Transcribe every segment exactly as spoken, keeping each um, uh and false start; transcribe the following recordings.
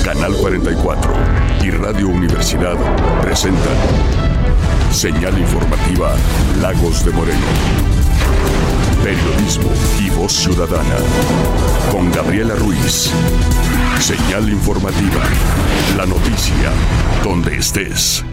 Canal cuarenta y cuatro y Radio Universidad presentan Señal Informativa Lagos de Moreno. Periodismo y voz ciudadana. Con Gabriela Ruiz. Señal Informativa. La noticia donde estés.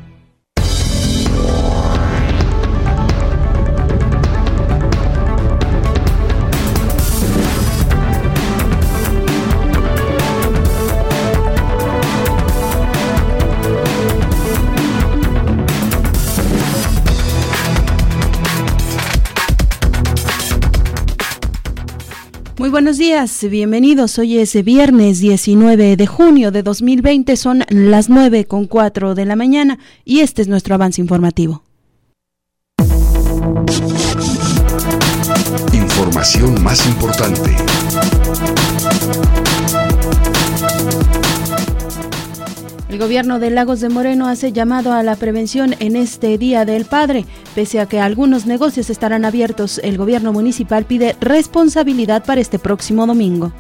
Muy buenos días, bienvenidos. Hoy es viernes diecinueve de junio de dos mil veinte, son las nueve con cuatro de la mañana y este es nuestro avance informativo. Información más importante. El gobierno de Lagos de Moreno hace llamado a la prevención en este Día del Padre. Pese a que algunos negocios estarán abiertos, el gobierno municipal pide responsabilidad para este próximo domingo.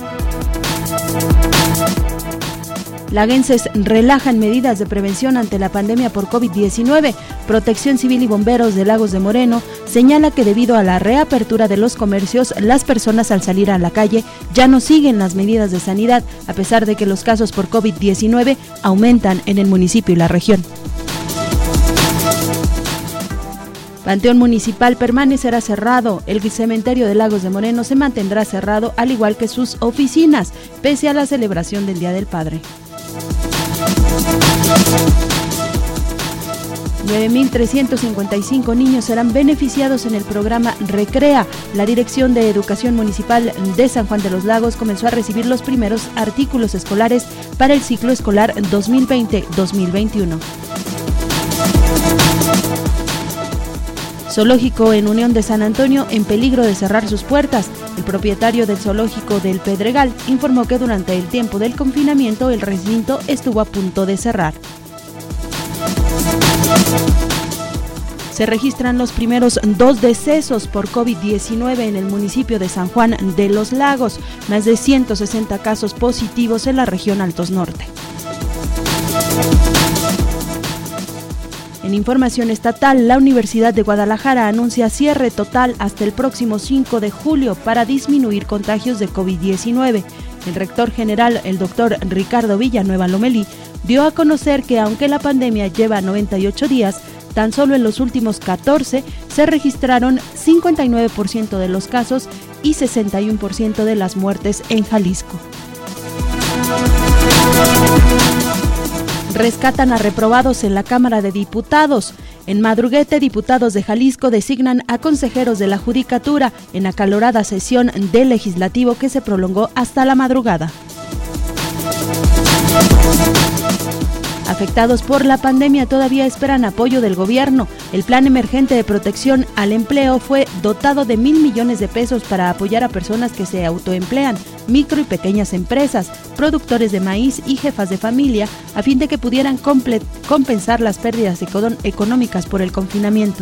Laguenses relajan medidas de prevención ante la pandemia por COVID diecinueve. Protección Civil y Bomberos de Lagos de Moreno señala que debido a la reapertura de los comercios, las personas al salir a la calle ya no siguen las medidas de sanidad, a pesar de que los casos por COVID diecinueve aumentan en el municipio y la región. Panteón Municipal permanecerá cerrado. El cementerio de Lagos de Moreno se mantendrá cerrado, al igual que sus oficinas, pese a la celebración del Día del Padre. nueve mil trescientos cincuenta y cinco niños serán beneficiados en el programa Recrea. La Dirección de Educación Municipal de San Juan de los Lagos comenzó a recibir los primeros artículos escolares para el ciclo escolar dos mil veinte dos mil veintiuno. Zoológico en Unión de San Antonio en peligro de cerrar sus puertas. El propietario del zoológico del Pedregal informó que durante el tiempo del confinamiento el recinto estuvo a punto de cerrar. Se registran los primeros dos decesos por COVID diecinueve en el municipio de San Juan de los Lagos, más de ciento sesenta casos positivos en la región Altos Norte. En información estatal, la Universidad de Guadalajara anuncia cierre total hasta el próximo cinco de julio para disminuir contagios de COVID diecinueve. El rector general, el doctor Ricardo Villanueva Lomelí, dio a conocer que aunque la pandemia lleva noventa y ocho días, tan solo en los últimos catorce se registraron cincuenta y nueve por ciento de los casos y sesenta y uno por ciento de las muertes en Jalisco. Rescatan a reprobados en la Cámara de Diputados. En Madruguete, diputados de Jalisco designan a consejeros de la Judicatura en acalorada sesión del Legislativo que se prolongó hasta la madrugada. Afectados por la pandemia todavía esperan apoyo del gobierno. El Plan Emergente de Protección al Empleo fue dotado de mil millones de pesos para apoyar a personas que se autoemplean, micro y pequeñas empresas, productores de maíz y jefas de familia, a fin de que pudieran comple- compensar las pérdidas econ- económicas por el confinamiento.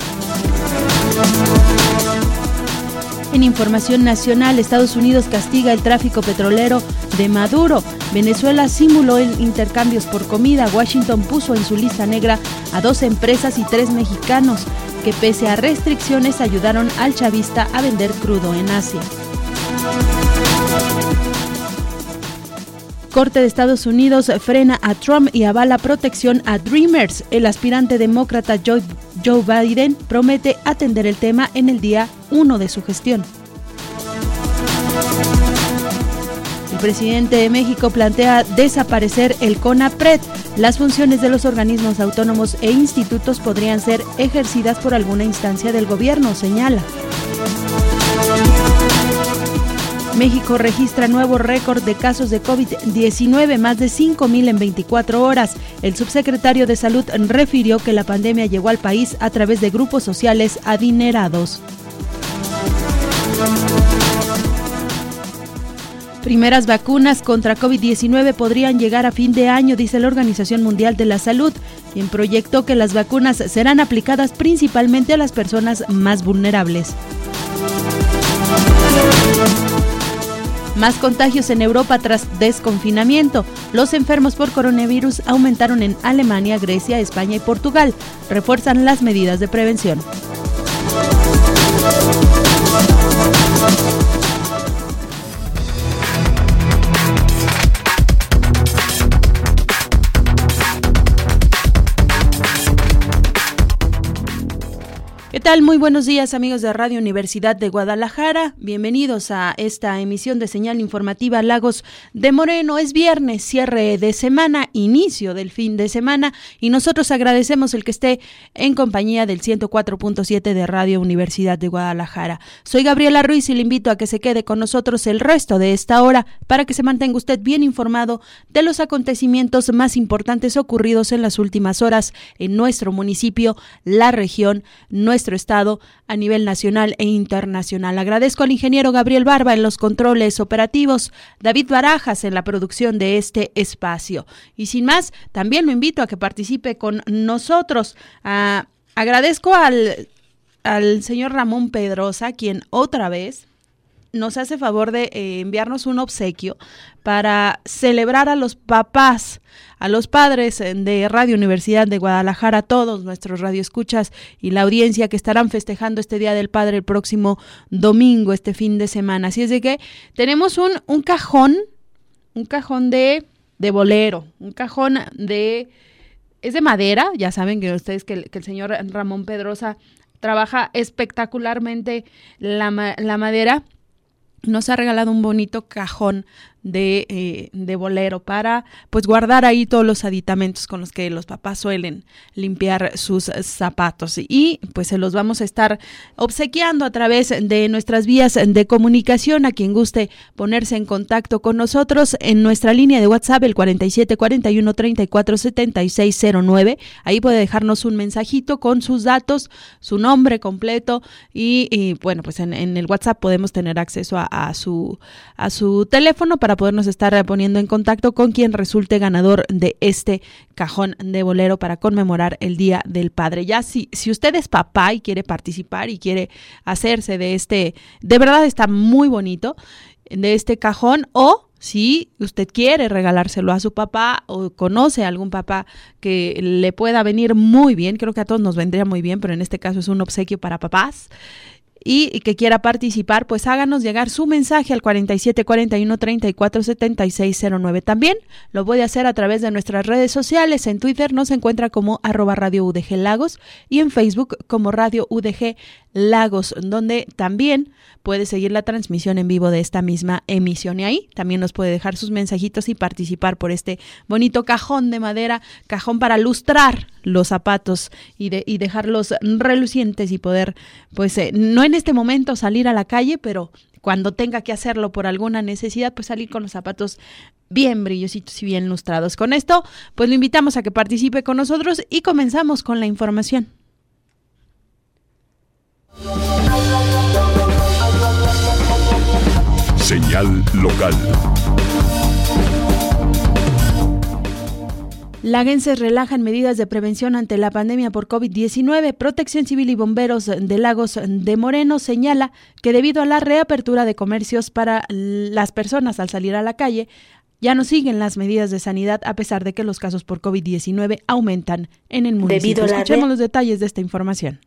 En información nacional, Estados Unidos castiga el tráfico petrolero de Maduro. Venezuela simuló el intercambios por comida. Washington puso en su lista negra a dos empresas y tres mexicanos que pese a restricciones ayudaron al chavista a vender crudo en Asia. Corte de Estados Unidos frena a Trump y avala protección a Dreamers. El aspirante demócrata Joe, Joe Biden promete atender el tema en el día uno de su gestión. El presidente de México plantea desaparecer el CONAPRED. Las funciones de los organismos autónomos e institutos podrían ser ejercidas por alguna instancia del gobierno, señala. México registra nuevo récord de casos de COVID diecinueve, más de cinco mil en veinticuatro horas. El subsecretario de Salud refirió que la pandemia llegó al país a través de grupos sociales adinerados. Primeras vacunas contra COVID diecinueve podrían llegar a fin de año, dice la Organización Mundial de la Salud, quien proyectó que las vacunas serán aplicadas principalmente a las personas más vulnerables. Más contagios en Europa tras desconfinamiento. Los enfermos por coronavirus aumentaron en Alemania, Grecia, España y Portugal. Refuerzan las medidas de prevención. ¿Qué tal? Muy buenos días, amigos de Radio Universidad de Guadalajara. Bienvenidos a esta emisión de señal informativa Lagos de Moreno. Es viernes, cierre de semana, inicio del fin de semana, y nosotros agradecemos el que esté en compañía del ciento cuatro punto siete de Radio Universidad de Guadalajara. Soy Gabriela Ruiz y le invito a que se quede con nosotros el resto de esta hora para que se mantenga usted bien informado de los acontecimientos más importantes ocurridos en las últimas horas en nuestro municipio, la región, nuestro estado, a nivel nacional e internacional. Agradezco al ingeniero Gabriel Barba en los controles operativos, David Barajas en la producción de este espacio. Y sin más, también lo invito a que participe con nosotros. Uh, agradezco al, al señor Ramón Pedrosa, quien otra vez nos hace favor de eh, enviarnos un obsequio para celebrar a los papás, a los padres de Radio Universidad de Guadalajara, todos nuestros radioescuchas y la audiencia que estarán festejando este Día del Padre el próximo domingo, este fin de semana. Así es de que tenemos un, un cajón, un cajón de, de bolero, un cajón de, es de madera, ya saben que ustedes que el, que el señor Ramón Pedrosa trabaja espectacularmente la, la madera. Nos ha regalado un bonito cajón de, eh, de bolero para pues guardar ahí todos los aditamentos con los que los papás suelen limpiar sus zapatos, y pues se los vamos a estar obsequiando a través de nuestras vías de comunicación. A quien guste ponerse en contacto con nosotros en nuestra línea de WhatsApp, el cuarenta y siete cuarenta y uno treinta y cuatro setenta y seis cero nueve, ahí puede dejarnos un mensajito con sus datos, su nombre completo, y, y bueno, pues en, en el WhatsApp podemos tener acceso a, a su a su teléfono para podernos estar poniendo en contacto con quien resulte ganador de este cajón de bolero para conmemorar el Día del Padre. Ya si, si usted es papá y quiere participar y quiere hacerse de este, de verdad está muy bonito, de este cajón, o si usted quiere regalárselo a su papá o conoce a algún papá que le pueda venir muy bien, creo que a todos nos vendría muy bien, pero en este caso es un obsequio para papás, y que quiera participar, pues háganos llegar su mensaje al cuarenta y siete cuarenta y uno treinta y cuatro setenta y seis cero nueve. También lo puede hacer a través de nuestras redes sociales. En Twitter nos encuentra como arroba Radio U D G Lagos y en Facebook como Radio U D G Lagos, donde también puede seguir la transmisión en vivo de esta misma emisión. Y ahí también nos puede dejar sus mensajitos y participar por este bonito cajón de madera, cajón para lustrar los zapatos y, de, y dejarlos relucientes y poder, pues, eh, no en este momento salir a la calle, pero cuando tenga que hacerlo por alguna necesidad, pues salir con los zapatos bien brillositos y bien lustrados. Con esto, pues lo invitamos a que participe con nosotros y comenzamos con la información. Señal local. Laguenses relajan medidas de prevención ante la pandemia por COVID diecinueve. Protección Civil y Bomberos de Lagos de Moreno señala que debido a la reapertura de comercios para las personas al salir a la calle, ya no siguen las medidas de sanidad a pesar de que los casos por COVID diecinueve aumentan en el municipio. Escuchemos los detalles de esta información.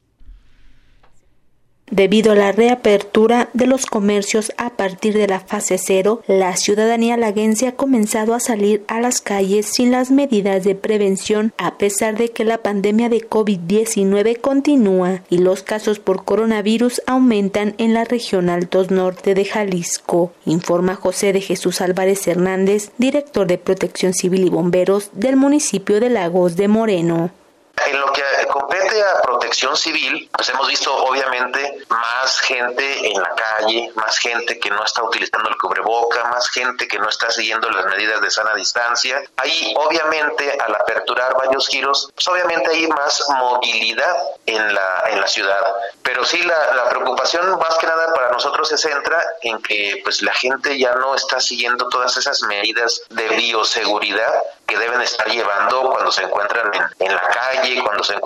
Debido a la reapertura de los comercios a partir de la fase cero, la ciudadanía laguense ha comenzado a salir a las calles sin las medidas de prevención, a pesar de que la pandemia de COVID diecinueve continúa y los casos por coronavirus aumentan en la región Altos Norte de Jalisco, informa José de Jesús Álvarez Hernández, director de Protección Civil y Bomberos del municipio de Lagos de Moreno. En lo que compete a Protección Civil, pues hemos visto obviamente más gente en la calle, más gente que no está utilizando el cubreboca, más gente que no está siguiendo las medidas de sana distancia. Ahí obviamente al aperturar varios giros, pues obviamente hay más movilidad en la en la ciudad. Pero sí la, la preocupación más que nada para nosotros se centra en que pues la gente ya no está siguiendo todas esas medidas de bioseguridad que deben estar llevando cuando se encuentran en, en la calle, cuando se encuentran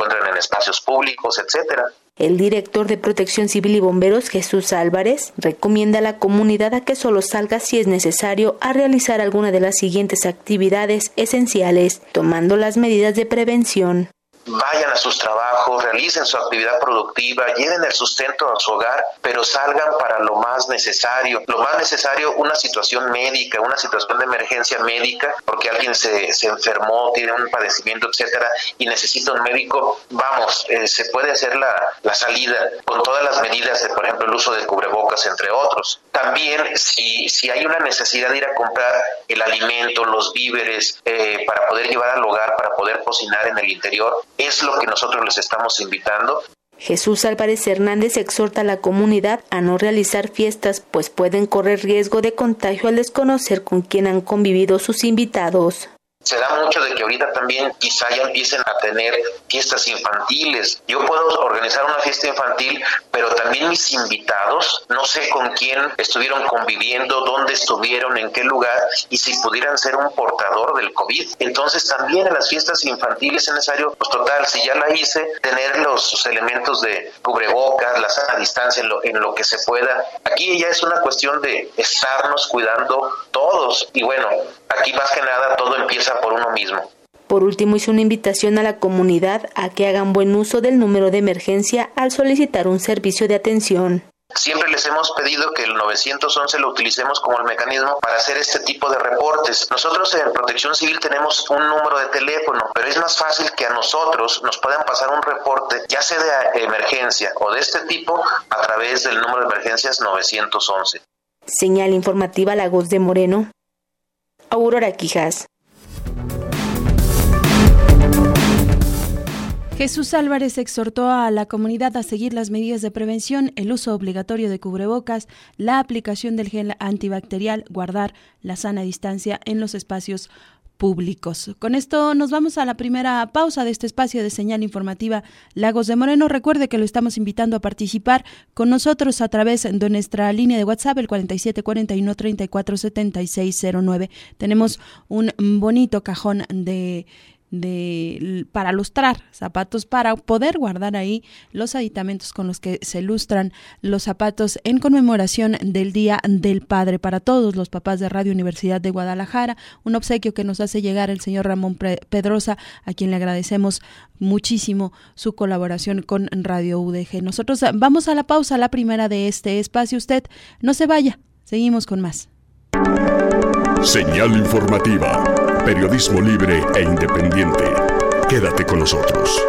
encuentran en espacios públicos, etcétera. El director de Protección Civil y Bomberos, Jesús Álvarez, recomienda a la comunidad a que solo salga si es necesario a realizar alguna de las siguientes actividades esenciales, tomando las medidas de prevención. Vayan a sus trabajos, realicen su actividad productiva, lleven el sustento a su hogar, pero salgan para lo más necesario. Lo más necesario, una situación médica, una situación de emergencia médica, porque alguien se, se enfermó, tiene un padecimiento, etcétera, y necesita un médico. Vamos, eh, se puede hacer la, la salida con todas las medidas, de, por ejemplo, el uso de cubrebocas, entre otros. También, si, si hay una necesidad de ir a comprar el alimento, los víveres, eh, para poder llevar al hogar, para poder cocinar en el interior, es lo que nosotros les estamos invitando. Jesús Álvarez Hernández exhorta a la comunidad a no realizar fiestas, pues pueden correr riesgo de contagio al desconocer con quién han convivido sus invitados. Se da mucho de que ahorita también quizá ya empiecen a tener fiestas infantiles. Yo puedo organizar una fiesta infantil, pero también mis invitados, no sé con quién estuvieron conviviendo, dónde estuvieron, en qué lugar, y si pudieran ser un portador del COVID. Entonces también en las fiestas infantiles es necesario, pues total, si ya la hice, tener los, los elementos de cubrebocas, la sana distancia en lo, en lo que se pueda. Aquí ya es una cuestión de estarnos cuidando todos. Y bueno, aquí más que nada todo empieza por uno mismo. Por último, hizo una invitación a la comunidad a que hagan buen uso del número de emergencia al solicitar un servicio de atención. Siempre les hemos pedido que el nueve once lo utilicemos como el mecanismo para hacer este tipo de reportes. Nosotros en Protección Civil tenemos un número de teléfono, pero es más fácil que a nosotros nos puedan pasar un reporte, ya sea de emergencia o de este tipo, a través del número de emergencias nueve once. Señal informativa Lagos de Moreno. Aurora Quijas. Jesús Álvarez exhortó a la comunidad a seguir las medidas de prevención, el uso obligatorio de cubrebocas, la aplicación del gel antibacterial, guardar la sana distancia en los espacios públicos. Con esto nos vamos a la primera pausa de este espacio de señal informativa Lagos de Moreno. Recuerde que lo estamos invitando a participar con nosotros a través de nuestra línea de WhatsApp, el cuarenta y siete cuarenta y uno treinta y cuatro setenta y seis cero nueve. Tenemos un bonito cajón de de para lustrar zapatos, para poder guardar ahí los aditamentos con los que se lustran los zapatos en conmemoración del Día del Padre, para todos los papás de Radio Universidad de Guadalajara, un obsequio que nos hace llegar el señor Ramón Pedrosa, a quien le agradecemos muchísimo su colaboración con Radio U D G. Nosotros vamos a la pausa, la primera de este espacio. Usted no se vaya, seguimos con más. Señal informativa, periodismo libre e independiente. Quédate con nosotros.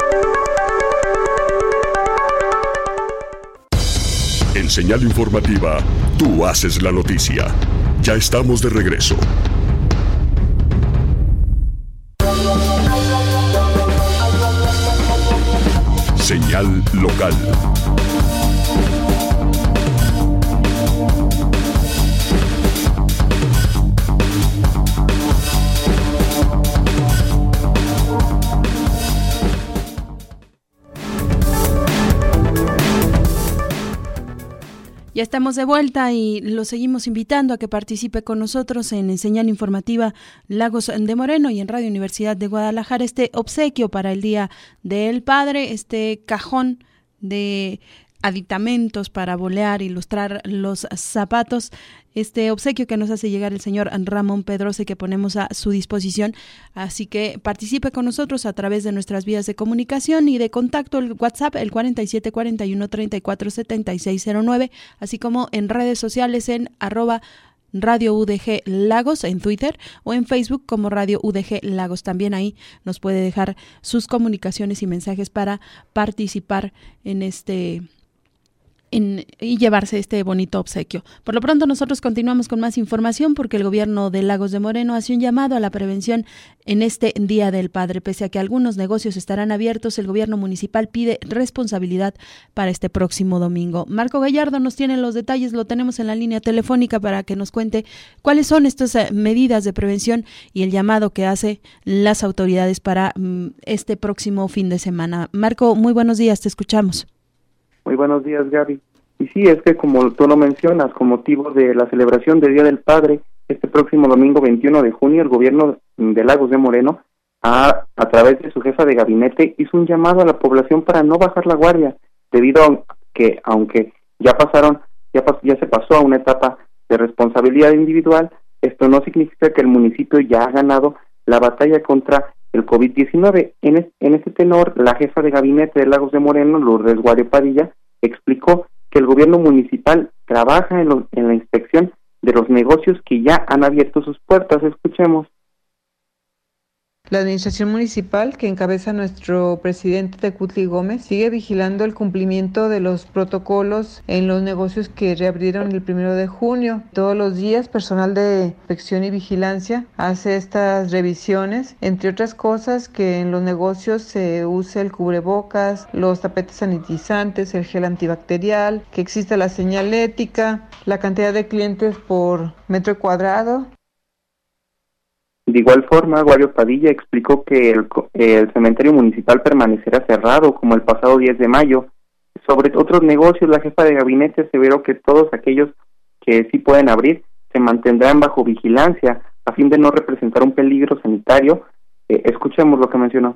En Señal informativa, tú haces la noticia. Ya estamos de regreso. Señal local. Ya estamos de vuelta y lo seguimos invitando a que participe con nosotros en Señal Informativa Lagos de Moreno y en Radio Universidad de Guadalajara. Este obsequio para el Día del Padre, este cajón de aditamentos para bolear, ilustrar los zapatos, este obsequio que nos hace llegar el señor Ramón Pedrosa y que ponemos a su disposición. Así que participe con nosotros a través de nuestras vías de comunicación y de contacto, el WhatsApp, el cuarenta y siete cuarenta y uno treinta y cuatro setenta y seis cero nueve, así como en redes sociales en arroba Radio U D G Lagos en Twitter o en Facebook como Radio U D G Lagos. También ahí nos puede dejar sus comunicaciones y mensajes para participar en este En, y llevarse este bonito obsequio. Por lo pronto nosotros continuamos con más información porque el gobierno de Lagos de Moreno hace un llamado a la prevención en este Día del Padre. Pese a que algunos negocios estarán abiertos, el gobierno municipal pide responsabilidad para este próximo domingo. Marco Gallardo nos tiene los detalles, lo tenemos en la línea telefónica para que nos cuente cuáles son estas medidas de prevención y el llamado que hace las autoridades para um, este próximo fin de semana. Marco, muy buenos días, te escuchamos. Muy buenos días, Gaby. Y sí, es que como tú lo mencionas, con motivo de la celebración del Día del Padre, este próximo domingo veintiuno de junio, el gobierno de Lagos de Moreno a, a través de su jefa de gabinete, hizo un llamado a la población para no bajar la guardia, debido a que, aunque ya pasaron, ya, pas, ya se pasó a una etapa de responsabilidad individual, esto no significa que el municipio ya ha ganado la batalla contra el covid diecinueve. En, es, en este tenor, la jefa de gabinete de Lagos de Moreno, Lourdes Guario Padilla, explicó que el gobierno municipal trabaja en, lo, en la inspección de los negocios que ya han abierto sus puertas. Escuchemos. La administración municipal, que encabeza nuestro presidente Tecutli Gómez, sigue vigilando el cumplimiento de los protocolos en los negocios que reabrieron el primero de junio. Todos los días, personal de inspección y vigilancia hace estas revisiones, entre otras cosas, que en los negocios se use el cubrebocas, los tapetes sanitizantes, el gel antibacterial, que exista la señalética, la cantidad de clientes por metro cuadrado. De igual forma, Guario Padilla explicó que el, el cementerio municipal permanecerá cerrado como el pasado diez de mayo. Sobre otros negocios, la jefa de gabinete aseveró que todos aquellos que sí pueden abrir se mantendrán bajo vigilancia a fin de no representar un peligro sanitario. Eh, escuchemos lo que mencionó.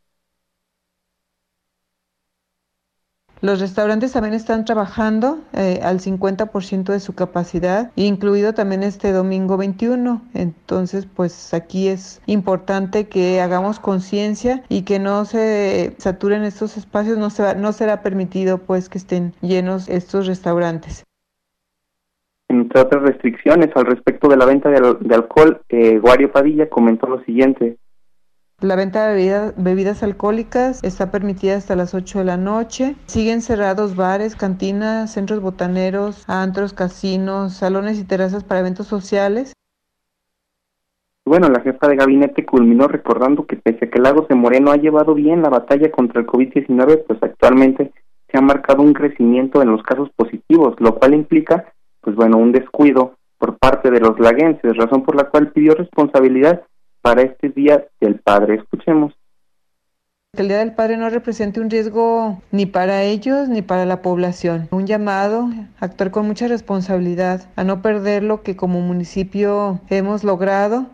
Los restaurantes también están trabajando eh, al cincuenta por ciento de su capacidad, incluido también este domingo veintiuno. Entonces, pues aquí es importante que hagamos conciencia y que no se saturen estos espacios, no se va, no será permitido pues que estén llenos estos restaurantes. Entre otras restricciones al respecto de la venta de, al- de alcohol, eh, Guario Padilla comentó lo siguiente. La venta de bebidas, bebidas alcohólicas está permitida hasta las ocho de la noche. Siguen cerrados bares, cantinas, centros botaneros, antros, casinos, salones y terrazas para eventos sociales. Bueno, la jefa de gabinete culminó recordando que pese a que Lagos de Moreno ha llevado bien la batalla contra el covid diecinueve, pues actualmente se ha marcado un crecimiento en los casos positivos, lo cual implica, pues bueno, un descuido por parte de los laguenses, razón por la cual pidió responsabilidad para este Día del Padre. Escuchemos. Que el Día del Padre no represente un riesgo ni para ellos ni para la población. Un llamado a actuar con mucha responsabilidad, a no perder lo que como municipio hemos logrado.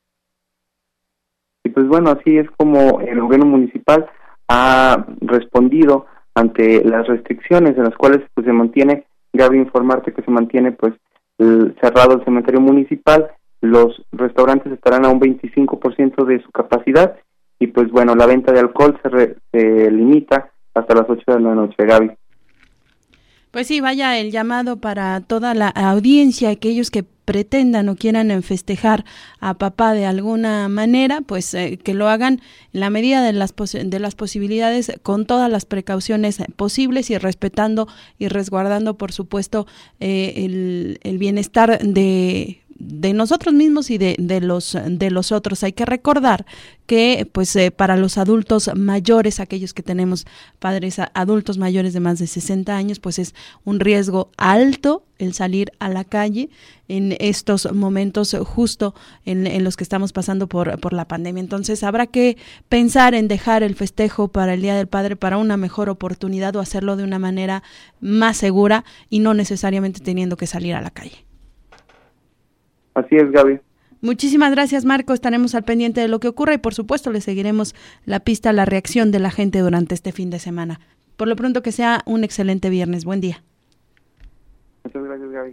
Y pues bueno, así es como el gobierno municipal ha respondido ante las restricciones en las cuales pues se mantiene, Gaby, informarte que se mantiene pues el, cerrado el cementerio municipal. Los restaurantes estarán a un veinticinco por ciento de su capacidad y pues bueno, la venta de alcohol se, re, se limita hasta las ocho de la noche, Gaby. Pues sí, vaya el llamado para toda la audiencia, aquellos que pretendan o quieran festejar a papá de alguna manera, pues eh, que lo hagan en la medida de las pos- de las posibilidades, con todas las precauciones posibles y respetando y resguardando, por supuesto, eh, el, el bienestar de de nosotros mismos y de, de los de los otros. Hay que recordar que pues eh, para los adultos mayores, aquellos que tenemos padres a, adultos mayores de más de sesenta años, pues es un riesgo alto el salir a la calle en estos momentos justo en, en los que estamos pasando por, por la pandemia. Entonces habrá que pensar en dejar el festejo para el Día del Padre para una mejor oportunidad o hacerlo de una manera más segura y no necesariamente teniendo que salir a la calle. Así es, Gaby. Muchísimas gracias, Marco. Estaremos al pendiente de lo que ocurra y, por supuesto, le seguiremos la pista a la reacción de la gente durante este fin de semana. Por lo pronto, que sea un excelente viernes. Buen día. Muchas gracias, Gaby.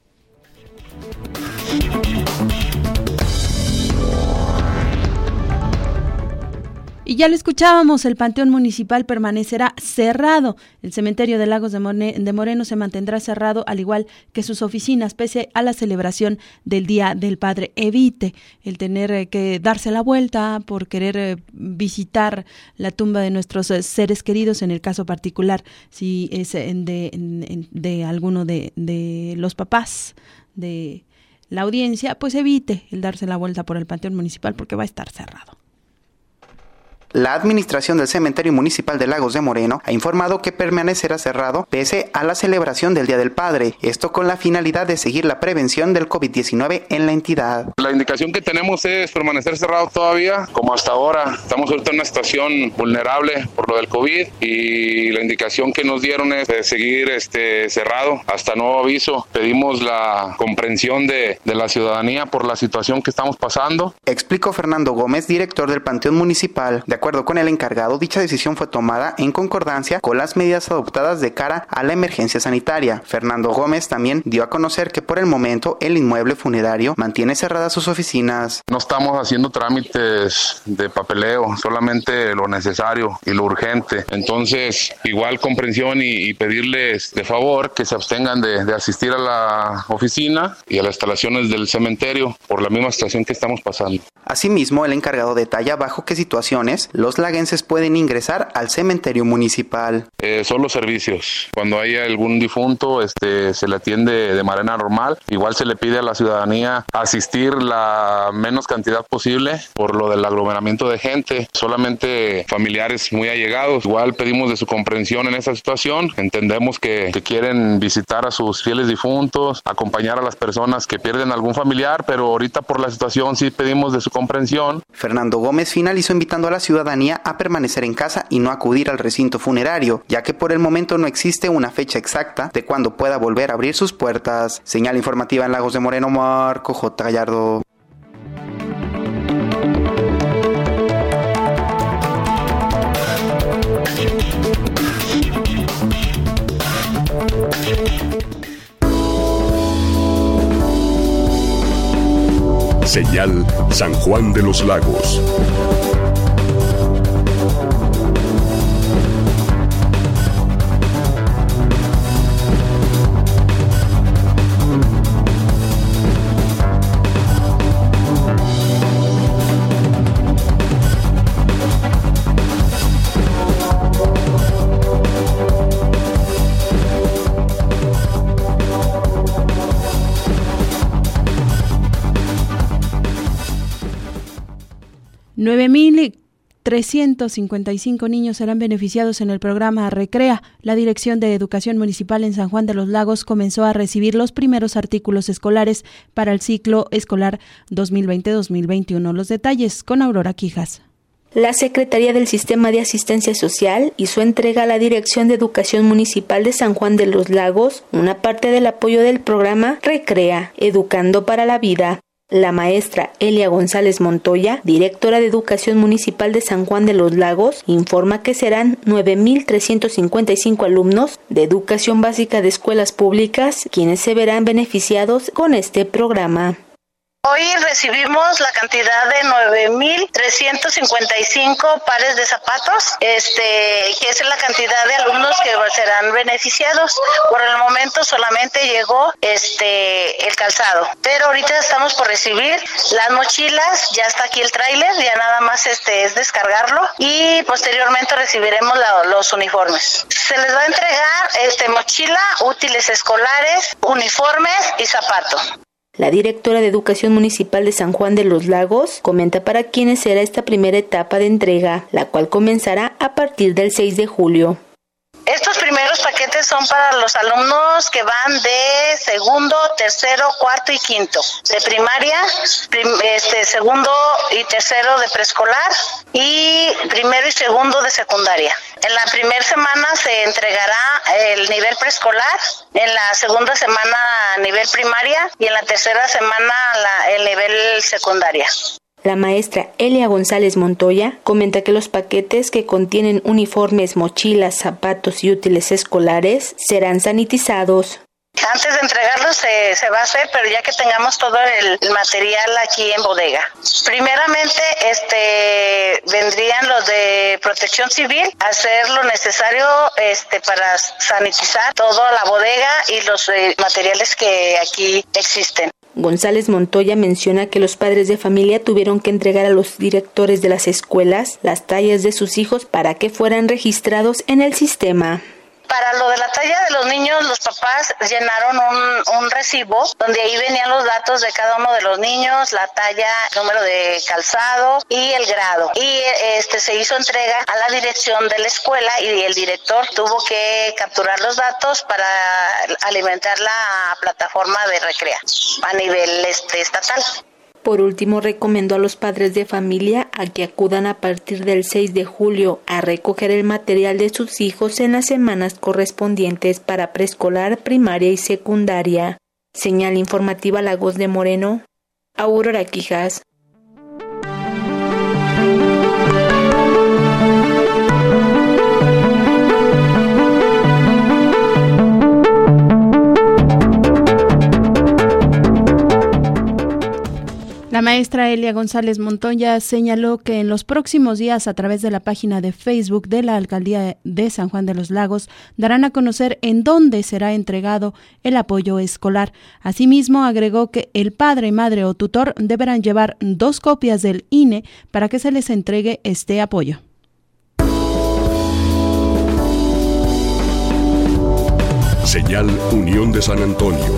Y ya lo escuchábamos, el Panteón Municipal permanecerá cerrado. El cementerio de Lagos de, Morne, de Moreno se mantendrá cerrado, al igual que sus oficinas, pese a la celebración del Día del Padre. Evite el tener eh, que darse la vuelta por querer eh, visitar la tumba de nuestros eh, seres queridos, en el caso particular, si es eh, de, de, de alguno de, de los papás de la audiencia, pues evite el darse la vuelta por el Panteón Municipal porque va a estar cerrado. La administración del cementerio municipal de Lagos de Moreno ha informado que permanecerá cerrado pese a la celebración del Día del Padre, esto con la finalidad de seguir la prevención del COVID diecinueve en la entidad. La indicación que tenemos es permanecer cerrado todavía, como hasta ahora. Estamos ahorita en una situación vulnerable por lo del COVID y la indicación que nos dieron es de seguir este, cerrado hasta nuevo aviso. Pedimos la comprensión de, de la ciudadanía por la situación que estamos pasando. Explicó Fernando Gómez, director del Panteón Municipal. De acuerdo con el encargado, dicha decisión fue tomada en concordancia con las medidas adoptadas de cara a la emergencia sanitaria. Fernando Gómez también dio a conocer que por el momento el inmueble funerario mantiene cerradas sus oficinas. No estamos haciendo trámites de papeleo, solamente lo necesario y lo urgente. Entonces, igual comprensión y, y pedirles de favor que se abstengan de, de asistir a la oficina y a las instalaciones del cementerio por la misma situación que estamos pasando. Asimismo, el encargado detalla bajo qué situaciones los laguenses pueden ingresar al cementerio municipal. Eh, son los servicios. Cuando hay algún difunto, este, se le atiende de manera normal. Igual se le pide a la ciudadanía asistir la menos cantidad posible por lo del aglomeramiento de gente. Solamente familiares muy allegados. Igual pedimos de su comprensión en esta situación. Entendemos que, que quieren visitar a sus fieles difuntos, acompañar a las personas que pierden algún familiar, pero ahorita por la situación sí pedimos de su comprensión. Fernando Gómez finalizó invitando a la ciudadanía a permanecer en casa y no acudir al recinto funerario, ya que por el momento no existe una fecha exacta de cuándo pueda volver a abrir sus puertas. Señal informativa en Lagos de Moreno, Marco J. Gallardo. Señal San Juan de los Lagos. nueve mil trescientos cincuenta y cinco niños serán beneficiados en el programa Recrea. La Dirección de Educación Municipal en San Juan de los Lagos comenzó a recibir los primeros artículos escolares para el ciclo escolar dos mil veinte dos mil veintiuno. Los detalles con Aurora Quijas. La Secretaría del Sistema de Asistencia Social hizo entrega a la Dirección de Educación Municipal de San Juan de los Lagos una parte del apoyo del programa Recrea, Educando para la Vida. La maestra Elia González Montoya, directora de Educación Municipal de San Juan de los Lagos, informa que serán nueve mil trescientos cincuenta y cinco alumnos de educación básica de escuelas públicas quienes se verán beneficiados con este programa. Hoy recibimos la cantidad de nueve mil trescientos cincuenta y cinco pares de zapatos, este, que es la cantidad de alumnos que serán beneficiados. Por el momento solamente llegó este el calzado, pero ahorita estamos por recibir las mochilas, ya está aquí el tráiler, ya nada más este es descargarlo y posteriormente recibiremos la, los uniformes. Se les va a entregar este mochila, útiles escolares, uniformes y zapato. La directora de Educación Municipal de San Juan de los Lagos comenta para quiénes será esta primera etapa de entrega, la cual comenzará a partir del seis de julio. Estos primeros paquetes son para los alumnos que van de segundo, tercero, cuarto y quinto, de primaria, prim, este, segundo y tercero de preescolar y primero y segundo de secundaria. En la primera semana se entregará el nivel preescolar, en la segunda semana nivel primaria y en la tercera semana la, el nivel secundaria. La maestra Elia González Montoya comenta que los paquetes que contienen uniformes, mochilas, zapatos y útiles escolares serán sanitizados. Antes de entregarlos se, se va a hacer, pero ya que tengamos todo el, el material aquí en bodega. Primeramente, este, vendrían los de Protección Civil a hacer lo necesario este, para sanitizar toda la bodega y los eh, materiales que aquí existen. González Montoya menciona que los padres de familia tuvieron que entregar a los directores de las escuelas las tallas de sus hijos para que fueran registrados en el sistema. Para lo de la talla de los niños, los papás llenaron un, un recibo donde ahí venían los datos de cada uno de los niños, la talla, número de calzado y el grado. Y este se hizo entrega a la dirección de la escuela y el director tuvo que capturar los datos para alimentar la plataforma de Recrea a nivel este, estatal. Por último, recomendó a los padres de familia a que acudan a partir del seis de julio a recoger el material de sus hijos en las semanas correspondientes para preescolar, primaria y secundaria. Señal informativa Lagos de Moreno, Aurora Quijas. La maestra Elia González Montoya señaló que en los próximos días, a través de la página de Facebook de la Alcaldía de San Juan de los Lagos, darán a conocer en dónde será entregado el apoyo escolar. Asimismo, agregó que el padre, madre o tutor deberán llevar dos copias del I N E para que se les entregue este apoyo. Señal Unión de San Antonio.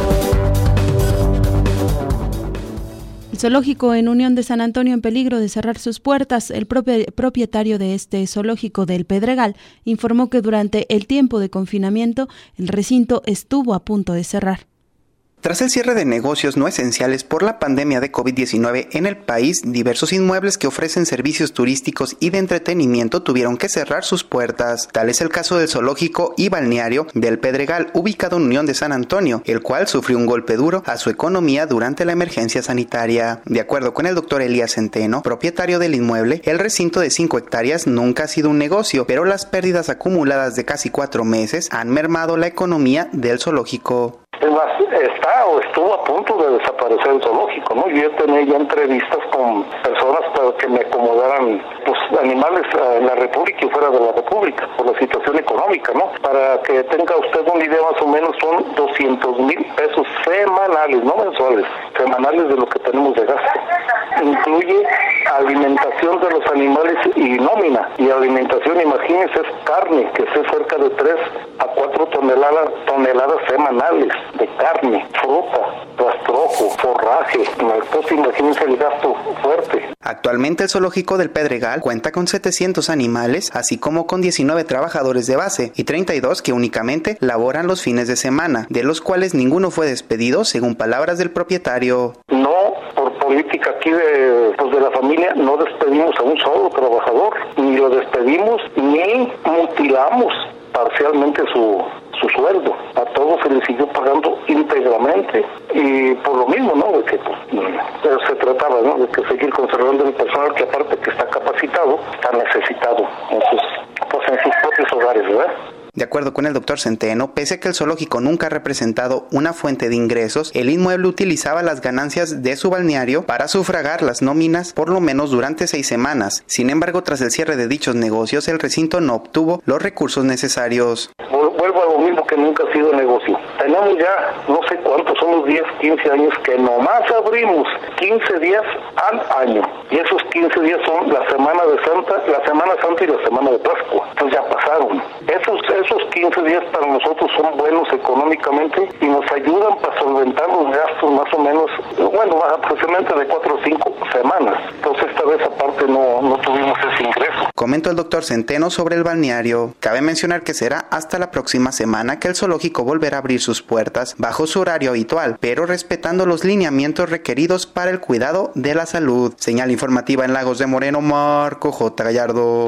El zoológico en Unión de San Antonio en peligro de cerrar sus puertas. El propietario de este zoológico del Pedregal informó que durante el tiempo de confinamiento el recinto estuvo a punto de cerrar. Tras el cierre de negocios no esenciales por la pandemia de COVID diecinueve en el país, diversos inmuebles que ofrecen servicios turísticos y de entretenimiento tuvieron que cerrar sus puertas. Tal es el caso del zoológico y balneario del Pedregal, ubicado en Unión de San Antonio, el cual sufrió un golpe duro a su economía durante la emergencia sanitaria. De acuerdo con el doctor Elías Centeno, propietario del inmueble, el recinto de cinco hectáreas nunca ha sido un negocio, pero las pérdidas acumuladas de casi cuatro meses han mermado la economía del zoológico. Es más, está o estuvo a punto de desaparecer el zoológico, ¿no? Yo tenía ya entrevistas con personas para que me acomodaran pues, animales en la República y fuera de la República, por la situación económica, ¿no? Para que tenga usted una idea, más o menos son doscientos mil pesos semanales, no mensuales, semanales de lo que tenemos de gasto. Incluye alimentación de los animales y nómina. Y alimentación, imagínense, es carne, que es cerca de tres a cuatro toneladas, toneladas semanales de carne, fruta, rastrojo, forraje. Entonces imagínense el gasto fuerte. Actualmente el zoológico del Pedregal cuenta con setecientos animales, así como con diecinueve trabajadores de base y treinta y dos que únicamente laboran los fines de semana, de los cuales ninguno fue despedido, según palabras del propietario. No, por política aquí de, pues de la familia, no despedimos a un solo trabajador, ni lo despedimos, ni mutilamos parcialmente su, su sueldo. A todos se les siguió pagando íntegramente y por lo mismo, ¿no? De que pues, se trataba, ¿no? De que seguir conservando el personal que aparte que está capacitado, está necesitado en sus, pues, en sus propios hogares, ¿verdad? De acuerdo con el doctor Centeno, pese a que el zoológico nunca ha representado una fuente de ingresos, el inmueble utilizaba las ganancias de su balneario para sufragar las nóminas por lo menos durante seis semanas. Sin embargo, tras el cierre de dichos negocios, el recinto no obtuvo los recursos necesarios. Vuelvo a lo mismo que nunca ha sido negocio. Tenemos ya no sé cuántos, son los diez, quince años que nomás abrimos quince días al año. Y esos quince días son la Semana de Santa, la Semana Santa y la Semana de Pascua. Entonces ya pasaron. Esos, esos quince días para nosotros son buenos económicamente y nos ayudan para solventar los gastos más o menos, bueno, aproximadamente de cuatro o cinco semanas. Entonces esta vez aparte no, no tuvimos ese ingreso. Comentó el doctor Centeno sobre el balneario. Cabe mencionar que será hasta la próxima semana que el zoológico volverá a abrir sus puertas bajo su horario habitual, pero respetando los lineamientos requeridos para el cuidado de la salud. Señal informativa en Lagos de Moreno, Marco J. Gallardo.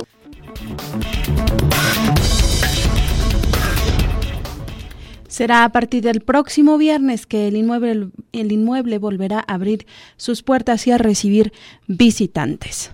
Será a partir del próximo viernes que el inmueble, el inmueble volverá a abrir sus puertas y a recibir visitantes.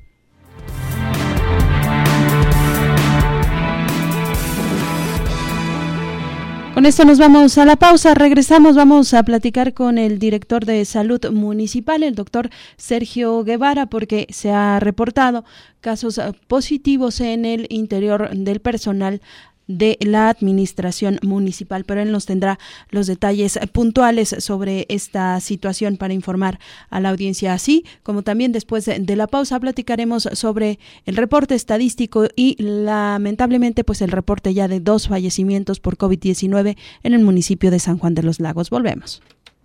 Con esto nos vamos a la pausa, regresamos, vamos a platicar con el director de Salud Municipal, el doctor Sergio Guevara, porque se ha reportado casos positivos en el interior del personal de la administración municipal, pero él nos tendrá los detalles puntuales sobre esta situación para informar a la audiencia. Así como también después de la pausa platicaremos sobre el reporte estadístico y lamentablemente pues el reporte ya de dos fallecimientos por COVID diecinueve en el municipio de San Juan de los Lagos. Volvemos.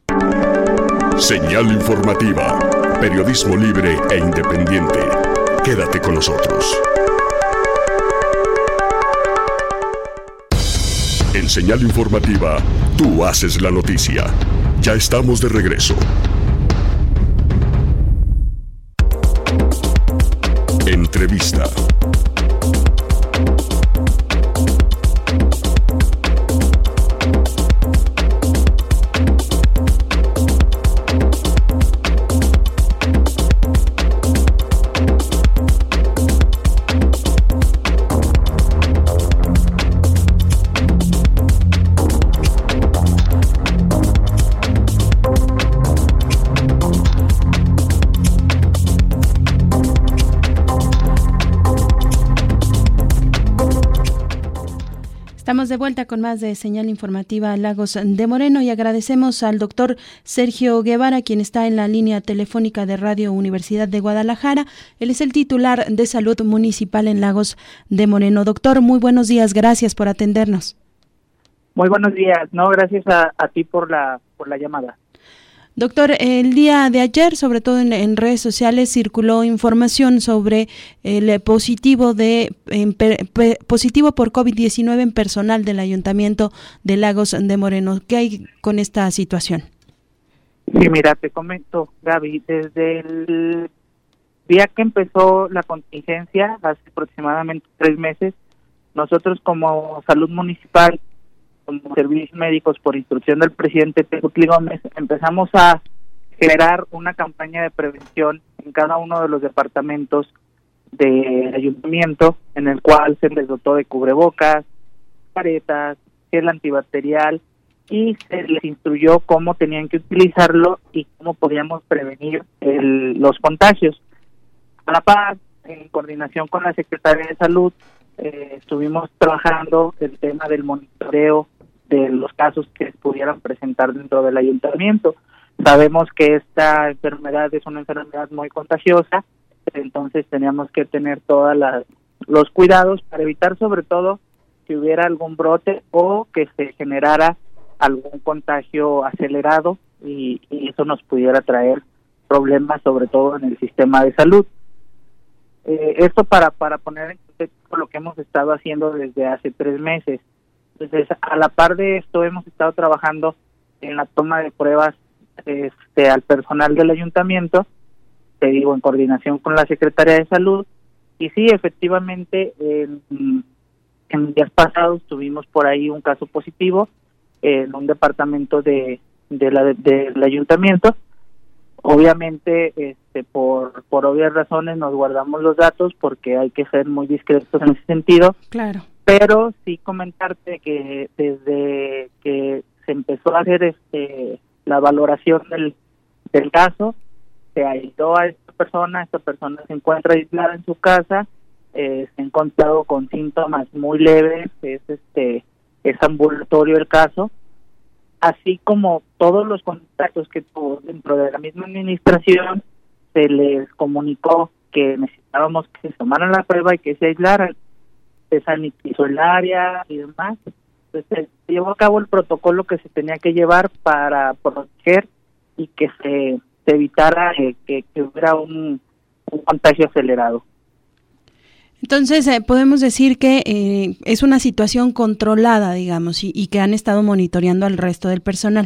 Señal informativa, periodismo libre e independiente. Quédate con nosotros. En Señal Informativa, tú haces la noticia. Ya estamos de regreso. Entrevista. Estamos de vuelta con más de Señal Informativa Lagos de Moreno y agradecemos al doctor Sergio Guevara, quien está en la línea telefónica de Radio Universidad de Guadalajara. Él es el titular de Salud Municipal en Lagos de Moreno. Doctor, muy buenos días, gracias por atendernos. Muy buenos días, no, gracias a, a ti por la por la llamada. Doctor, el día de ayer, sobre todo en, en redes sociales, circuló información sobre el positivo de en, pe, pe, positivo por COVID diecinueve en personal del Ayuntamiento de Lagos de Moreno. ¿Qué hay con esta situación? Sí, mira, te comento, Gaby, desde el día que empezó la contingencia, hace aproximadamente tres meses, nosotros como Salud Municipal, como servicios médicos por instrucción del presidente Cutlí Gómez, empezamos a generar una campaña de prevención en cada uno de los departamentos del ayuntamiento, en el cual se les dotó de cubrebocas, caretas, gel antibacterial, y se les instruyó cómo tenían que utilizarlo y cómo podíamos prevenir el, los contagios. A la par, en coordinación con la Secretaría de Salud, eh, estuvimos trabajando el tema del monitoreo de los casos que se pudieran presentar dentro del ayuntamiento. Sabemos que esta enfermedad es una enfermedad muy contagiosa, entonces teníamos que tener todos los cuidados para evitar sobre todo que hubiera algún brote o que se generara algún contagio acelerado y, y eso nos pudiera traer problemas sobre todo en el sistema de salud. Eh, esto para, para poner en contexto lo que hemos estado haciendo desde hace tres meses. Entonces, a la par de esto, hemos estado trabajando en la toma de pruebas este, al personal del ayuntamiento, te digo, en coordinación con la Secretaría de Salud, y sí, efectivamente, en, en días pasados tuvimos por ahí un caso positivo en un departamento de, de la, de, del ayuntamiento. Obviamente, este, por, por obvias razones nos guardamos los datos porque hay que ser muy discretos en ese sentido. Claro. Pero sí comentarte que desde que se empezó a hacer este la valoración del, del caso, se aisló a esta persona, esta persona se encuentra aislada en su casa, eh, se ha encontrado con síntomas muy leves, es este es ambulatorio el caso, así como todos los contactos que tuvo dentro de la misma administración, se les comunicó que necesitábamos que se tomaran la prueba y que se aislaran. Se sanitizó el área y demás. Entonces se llevó a cabo el protocolo que se tenía que llevar para proteger y que se, se evitara eh, que, que hubiera un, un contagio acelerado. Entonces eh, podemos decir que eh, es una situación controlada, digamos, y, y que han estado monitoreando al resto del personal.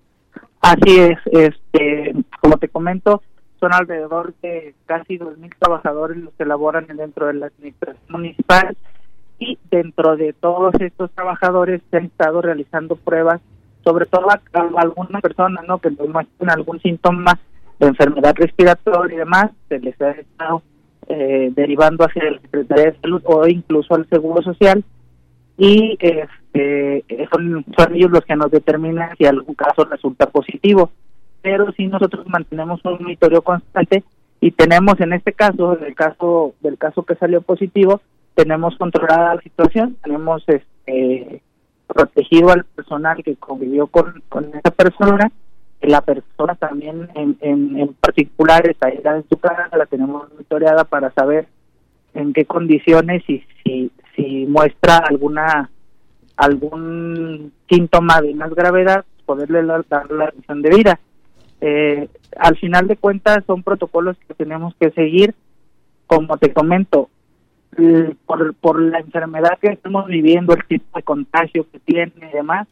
Así es, este, como te comento, son alrededor de casi dos mil trabajadores los que laboran dentro de la administración municipal. Y dentro de todos estos trabajadores se han estado realizando pruebas, sobre todo a, a alguna persona, ¿no?, que muestren algún síntoma de enfermedad respiratoria y demás, se les ha estado eh, derivando hacia la Secretaría de Salud o incluso al Seguro Social, y este, son, son ellos los que nos determinan si algún caso resulta positivo. Pero sí nosotros mantenemos un monitoreo constante y tenemos en este caso, en el caso del caso que salió positivo, tenemos controlada la situación, tenemos este, eh, protegido al personal que convivió con, con esa persona. La persona también en, en, en particular está ahí en su casa, la tenemos monitoreada para saber en qué condiciones y si, si muestra alguna algún síntoma de más gravedad, poderle dar la atención debida. Eh, al final de cuentas son protocolos que tenemos que seguir, como te comento, por, por la enfermedad que estamos viviendo, el tipo de contagio que tiene y demás,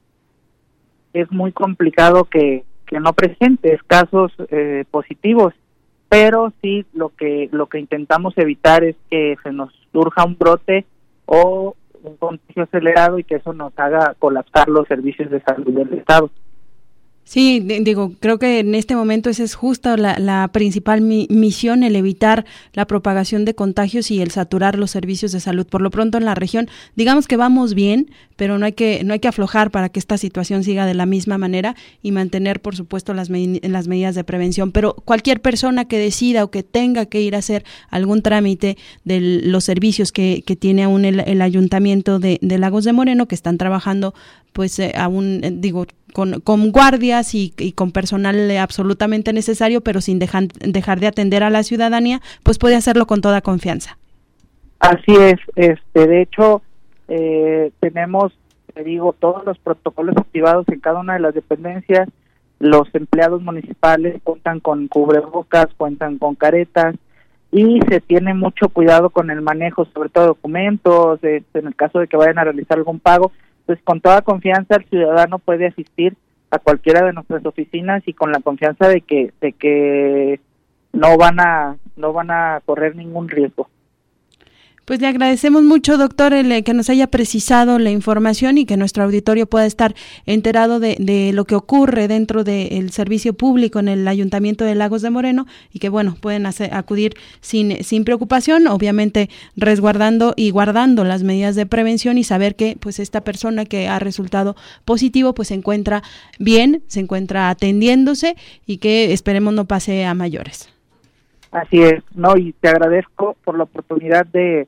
es muy complicado que, que no presentes casos eh, positivos, pero sí lo que lo que intentamos evitar es que se nos surja un brote o un contagio acelerado y que eso nos haga colapsar los servicios de salud del Estado. Sí, digo, creo que en este momento esa es justo la, la principal mi, misión, el evitar la propagación de contagios y el saturar los servicios de salud. Por lo pronto en la región, digamos que vamos bien, pero no hay que no hay que aflojar para que esta situación siga de la misma manera y mantener, por supuesto, las, me, las medidas de prevención. Pero cualquier persona que decida o que tenga que ir a hacer algún trámite de los servicios que, que tiene aún el, el ayuntamiento de, de Lagos de Moreno, que están trabajando, pues eh, aún, eh, digo, Con, con guardias y, y con personal absolutamente necesario, pero sin dejar, dejar de atender a la ciudadanía, pues puede hacerlo con toda confianza. Así es, este, de hecho, eh, tenemos, te digo, todos los protocolos activados en cada una de las dependencias. Los empleados municipales cuentan con cubrebocas, cuentan con caretas y se tiene mucho cuidado con el manejo, sobre todo documentos, este, en el caso de que vayan a realizar algún pago. Pues con toda confianza el ciudadano puede asistir a cualquiera de nuestras oficinas y con la confianza de que de que no van a no van a correr ningún riesgo. Pues le agradecemos mucho, doctor, el que nos haya precisado la información y que nuestro auditorio pueda estar enterado de, de lo que ocurre dentro del servicio público en el Ayuntamiento de Lagos de Moreno y que, bueno, pueden hacer, acudir sin, sin preocupación, obviamente resguardando y guardando las medidas de prevención y saber que pues esta persona que ha resultado positivo pues se encuentra bien, se encuentra atendiéndose y que esperemos no pase a mayores. Así es, no, y te agradezco por la oportunidad de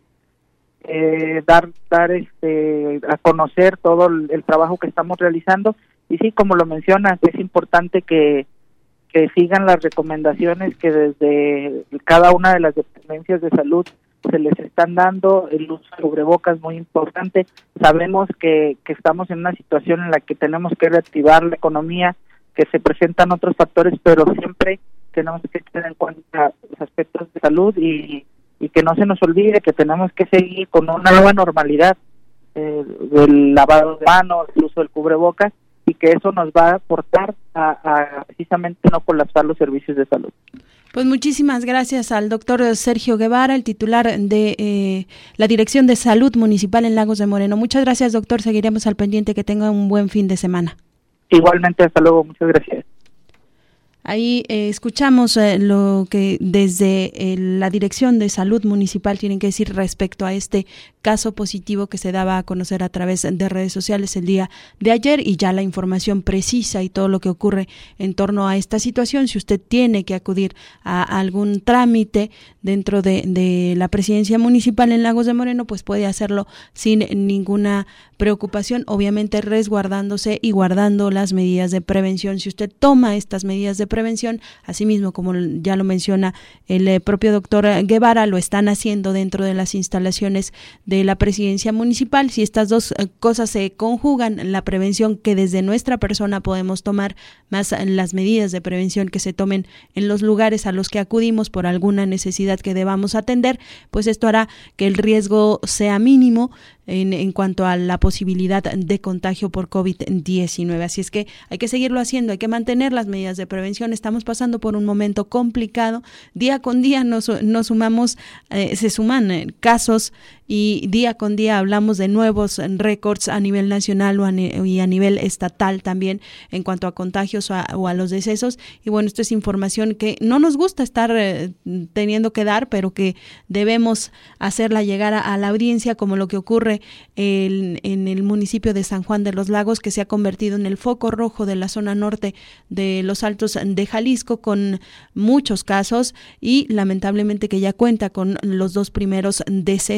Eh, dar dar este a conocer todo el, el trabajo que estamos realizando y sí, como lo mencionas, es importante que que sigan las recomendaciones que desde cada una de las dependencias de salud se les están dando. El uso de cubrebocas es muy importante. Sabemos que, que estamos en una situación en la que tenemos que reactivar la economía, que se presentan otros factores, pero siempre tenemos que tener en cuenta los aspectos de salud y y que no se nos olvide que tenemos que seguir con una nueva normalidad eh, del lavado de manos, el uso del cubrebocas, y que eso nos va a aportar a, a precisamente no colapsar los servicios de salud. Pues muchísimas gracias al doctor Sergio Guevara, el titular de eh, la Dirección de Salud Municipal en Lagos de Moreno. Muchas gracias, doctor, seguiremos al pendiente, que tenga un buen fin de semana. Igualmente, hasta luego, muchas gracias. Ahí eh, escuchamos eh, lo que desde eh, la Dirección de Salud Municipal tienen que decir respecto a este caso positivo que se daba a conocer a través de redes sociales el día de ayer y ya la información precisa y todo lo que ocurre en torno a esta situación. Si usted tiene que acudir a algún trámite dentro de, de la presidencia municipal en Lagos de Moreno, pues puede hacerlo sin ninguna preocupación, obviamente resguardándose y guardando las medidas de prevención. Si usted toma estas medidas de prevención, asimismo, como ya lo menciona el eh, propio doctor Guevara, lo están haciendo dentro de las instalaciones de la presidencia municipal. Si estas dos eh, cosas se conjugan, la prevención que desde nuestra persona podemos tomar, más las medidas de prevención que se tomen en los lugares a los que acudimos por alguna necesidad que debamos atender, pues esto hará que el riesgo sea mínimo en, en cuanto a la posibilidad de contagio por COVID diecinueve. Así es que hay que seguirlo haciendo, hay que mantener las medidas de prevención. Estamos pasando por un momento complicado. Día con día nos, nos sumamos, eh, se suman eh, casos y día con día hablamos de nuevos récords a nivel nacional o a ni- y a nivel estatal también en cuanto a contagios o a, o a los decesos. Y bueno, esto es información que no nos gusta estar eh, teniendo que dar, pero que debemos hacerla llegar a, a la audiencia, como lo que ocurre en, en el municipio de San Juan de los Lagos, que se ha convertido en el foco rojo de la zona norte de los Altos de Jalisco, con muchos casos y lamentablemente que ya cuenta con los dos primeros decesos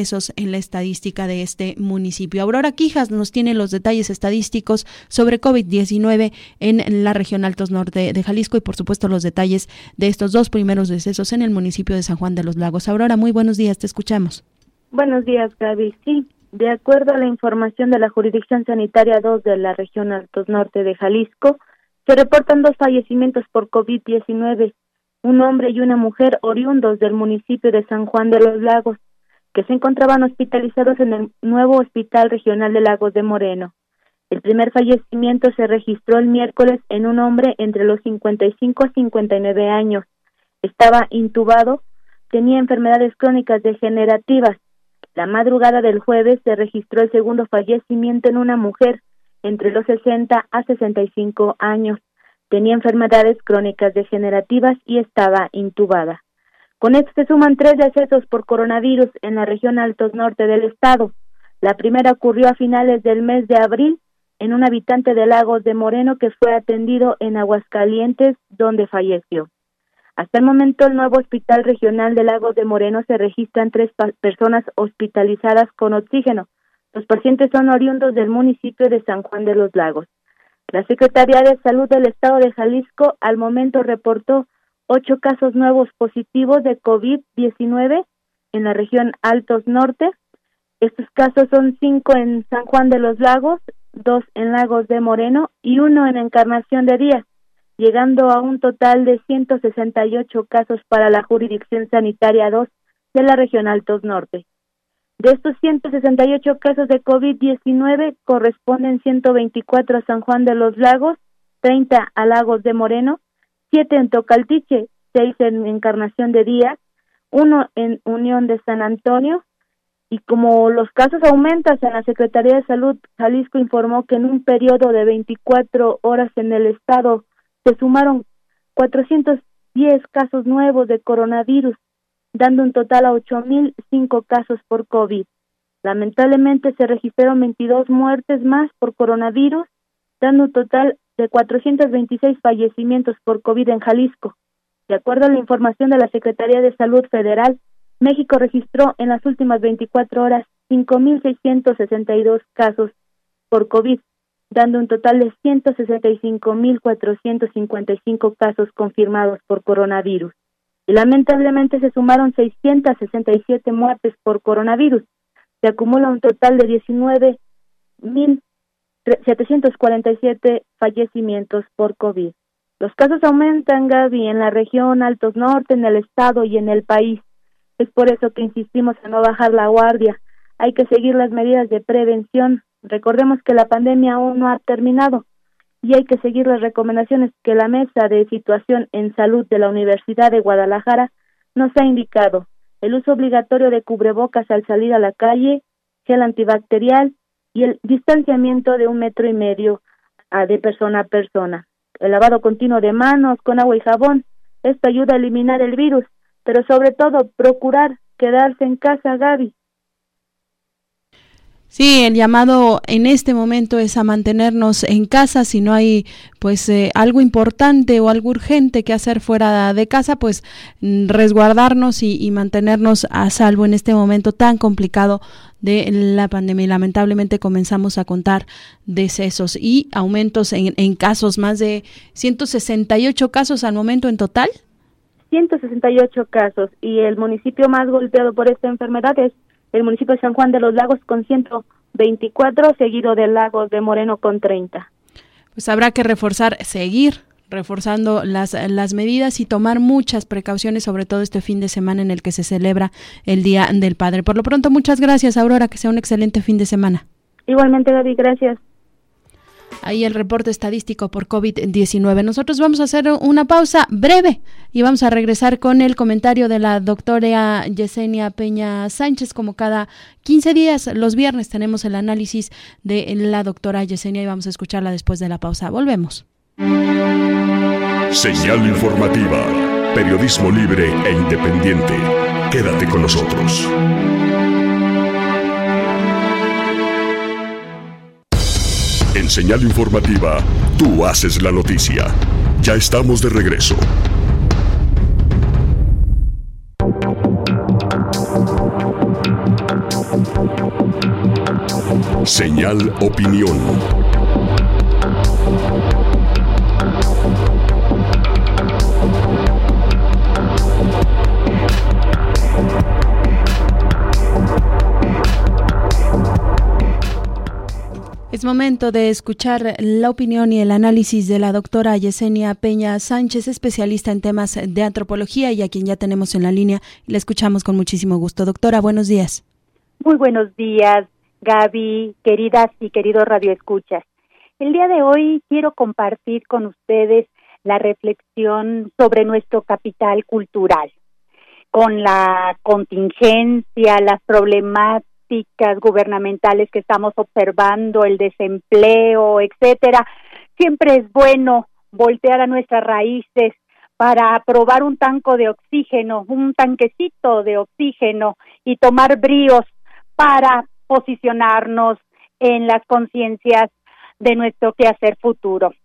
en la estadística de este municipio. Aurora Quijas nos tiene los detalles estadísticos sobre COVID diecinueve en la región Altos Norte de Jalisco y por supuesto los detalles de estos dos primeros decesos en el municipio de San Juan de los Lagos. Aurora, muy buenos días, te escuchamos. Buenos días, Gaby. Sí, de acuerdo a la información de la Jurisdicción Sanitaria dos de la región Altos Norte de Jalisco, se reportan dos fallecimientos por COVID diecinueve, un hombre y una mujer oriundos del municipio de San Juan de los Lagos, que se encontraban hospitalizados en el nuevo Hospital Regional de Lagos de Moreno. El primer fallecimiento se registró el miércoles en un hombre entre los cincuenta y cinco a cincuenta y nueve años. Estaba intubado, tenía enfermedades crónicas degenerativas. La madrugada del jueves se registró el segundo fallecimiento en una mujer entre los sesenta a sesenta y cinco años. Tenía enfermedades crónicas degenerativas y estaba intubada. Con esto se suman tres decesos por coronavirus en la región Altos Norte del estado. La primera ocurrió a finales del mes de abril en un habitante de Lagos de Moreno que fue atendido en Aguascalientes, donde falleció. Hasta el momento, el nuevo Hospital Regional de Lagos de Moreno se registran tres pa- personas hospitalizadas con oxígeno. Los pacientes son oriundos del municipio de San Juan de los Lagos. La Secretaría de Salud del Estado de Jalisco al momento reportó ocho casos nuevos positivos de COVID diecinueve en la región Altos Norte. Estos casos son cinco en San Juan de los Lagos, dos en Lagos de Moreno y uno en Encarnación de Díaz, llegando a un total de ciento sesenta y ocho casos para la Jurisdicción Sanitaria dos de la región Altos Norte. De estos ciento sesenta y ocho casos de COVID diecinueve, corresponden ciento veinticuatro a San Juan de los Lagos, treinta a Lagos de Moreno, siete en Tocaltiche, seis en Encarnación de Díaz, uno en Unión de San Antonio, y como los casos aumentan, la Secretaría de Salud Jalisco informó que en un periodo de veinticuatro horas en el estado se sumaron cuatrocientos diez casos nuevos de coronavirus, dando un total a ocho mil cinco casos por COVID. Lamentablemente se registraron veintidós muertes más por coronavirus, dando un total de cuatrocientos veintiséis fallecimientos por COVID en Jalisco. De acuerdo a la información de la Secretaría de Salud Federal, México registró en las últimas veinticuatro horas cinco mil seiscientos sesenta y dos casos por COVID, dando un total de ciento sesenta y cinco mil cuatrocientos cincuenta y cinco casos confirmados por coronavirus. Y lamentablemente se sumaron seiscientos sesenta y siete muertes por coronavirus. Se acumula un total de diecinueve mil setecientos cuarenta y siete fallecimientos por COVID. Los casos aumentan, Gaby, en la región Altos Norte, en el estado y en el país. Es por eso que insistimos en no bajar la guardia. Hay que seguir las medidas de prevención. Recordemos que la pandemia aún no ha terminado y hay que seguir las recomendaciones que la Mesa de Situación en Salud de la Universidad de Guadalajara nos ha indicado. El uso obligatorio de cubrebocas al salir a la calle, gel antibacterial y el distanciamiento de un metro y medio de persona a persona. El lavado continuo de manos con agua y jabón. Esto ayuda a eliminar el virus, pero sobre todo procurar quedarse en casa, Gaby. Sí, el llamado en este momento es a mantenernos en casa. Si no hay pues eh, algo importante o algo urgente que hacer fuera de casa, pues resguardarnos y, y mantenernos a salvo en este momento tan complicado de la pandemia. Y lamentablemente comenzamos a contar decesos y aumentos en, en casos, más de ciento sesenta y ocho casos al momento en total. ciento sesenta y ocho casos, y el municipio más golpeado por esta enfermedad es el municipio de San Juan de los Lagos con ciento veinticuatro, seguido de Lagos de Moreno con treinta. Pues habrá que reforzar, seguir reforzando las, las medidas y tomar muchas precauciones, sobre todo este fin de semana en el que se celebra el Día del Padre. Por lo pronto, muchas gracias, Aurora, que sea un excelente fin de semana. Igualmente, Gaby, gracias. Ahí el reporte estadístico por COVID diecinueve. Nosotros vamos a hacer una pausa breve y vamos a regresar con el comentario de la doctora Yesenia Peña Sánchez. Como cada quince días, los viernes, tenemos el análisis de la doctora Yesenia y vamos a escucharla después de la pausa. Volvemos. Señal informativa, periodismo libre e independiente. Quédate con nosotros. En Señal Informativa, tú haces la noticia. Ya estamos de regreso. Señal Opinión. Es momento de escuchar la opinión y el análisis de la doctora Yesenia Peña Sánchez, especialista en temas de antropología y a quien ya tenemos en la línea y la escuchamos con muchísimo gusto. Doctora, buenos días. Muy buenos días, Gaby, queridas y queridos radioescuchas. El día de hoy quiero compartir con ustedes la reflexión sobre nuestro capital cultural. Con la contingencia, las problemáticas gubernamentales que estamos observando, el desempleo, etcétera, siempre es bueno voltear a nuestras raíces para probar un tanco de oxígeno, un tanquecito de oxígeno y tomar bríos para posicionarnos en las conciencias de nuestro quehacer futuro.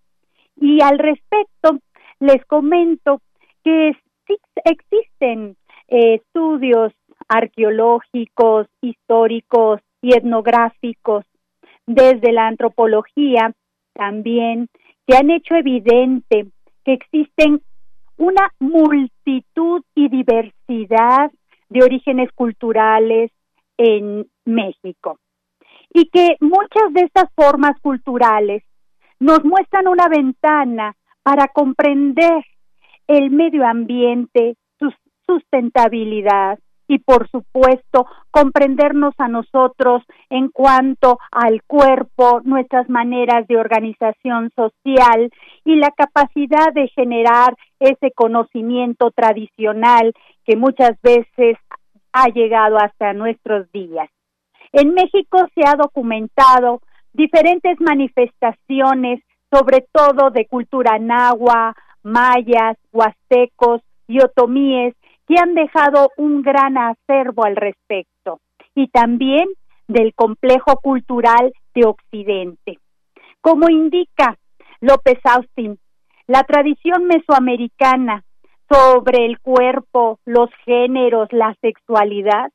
Y al respecto, les comento que sí existen eh, estudios arqueológicos, históricos y etnográficos desde la antropología también, que han hecho evidente que existen una multitud y diversidad de orígenes culturales en México y que muchas de estas formas culturales nos muestran una ventana para comprender el medio ambiente, su sustentabilidad, y por supuesto comprendernos a nosotros en cuanto al cuerpo, nuestras maneras de organización social y la capacidad de generar ese conocimiento tradicional que muchas veces ha llegado hasta nuestros días. En México se ha documentado diferentes manifestaciones, sobre todo de cultura náhua, mayas, huastecos y otomíes, que han dejado un gran acervo al respecto, y también del complejo cultural de Occidente. Como indica López Austin, la tradición mesoamericana sobre el cuerpo, los géneros, la sexualidad,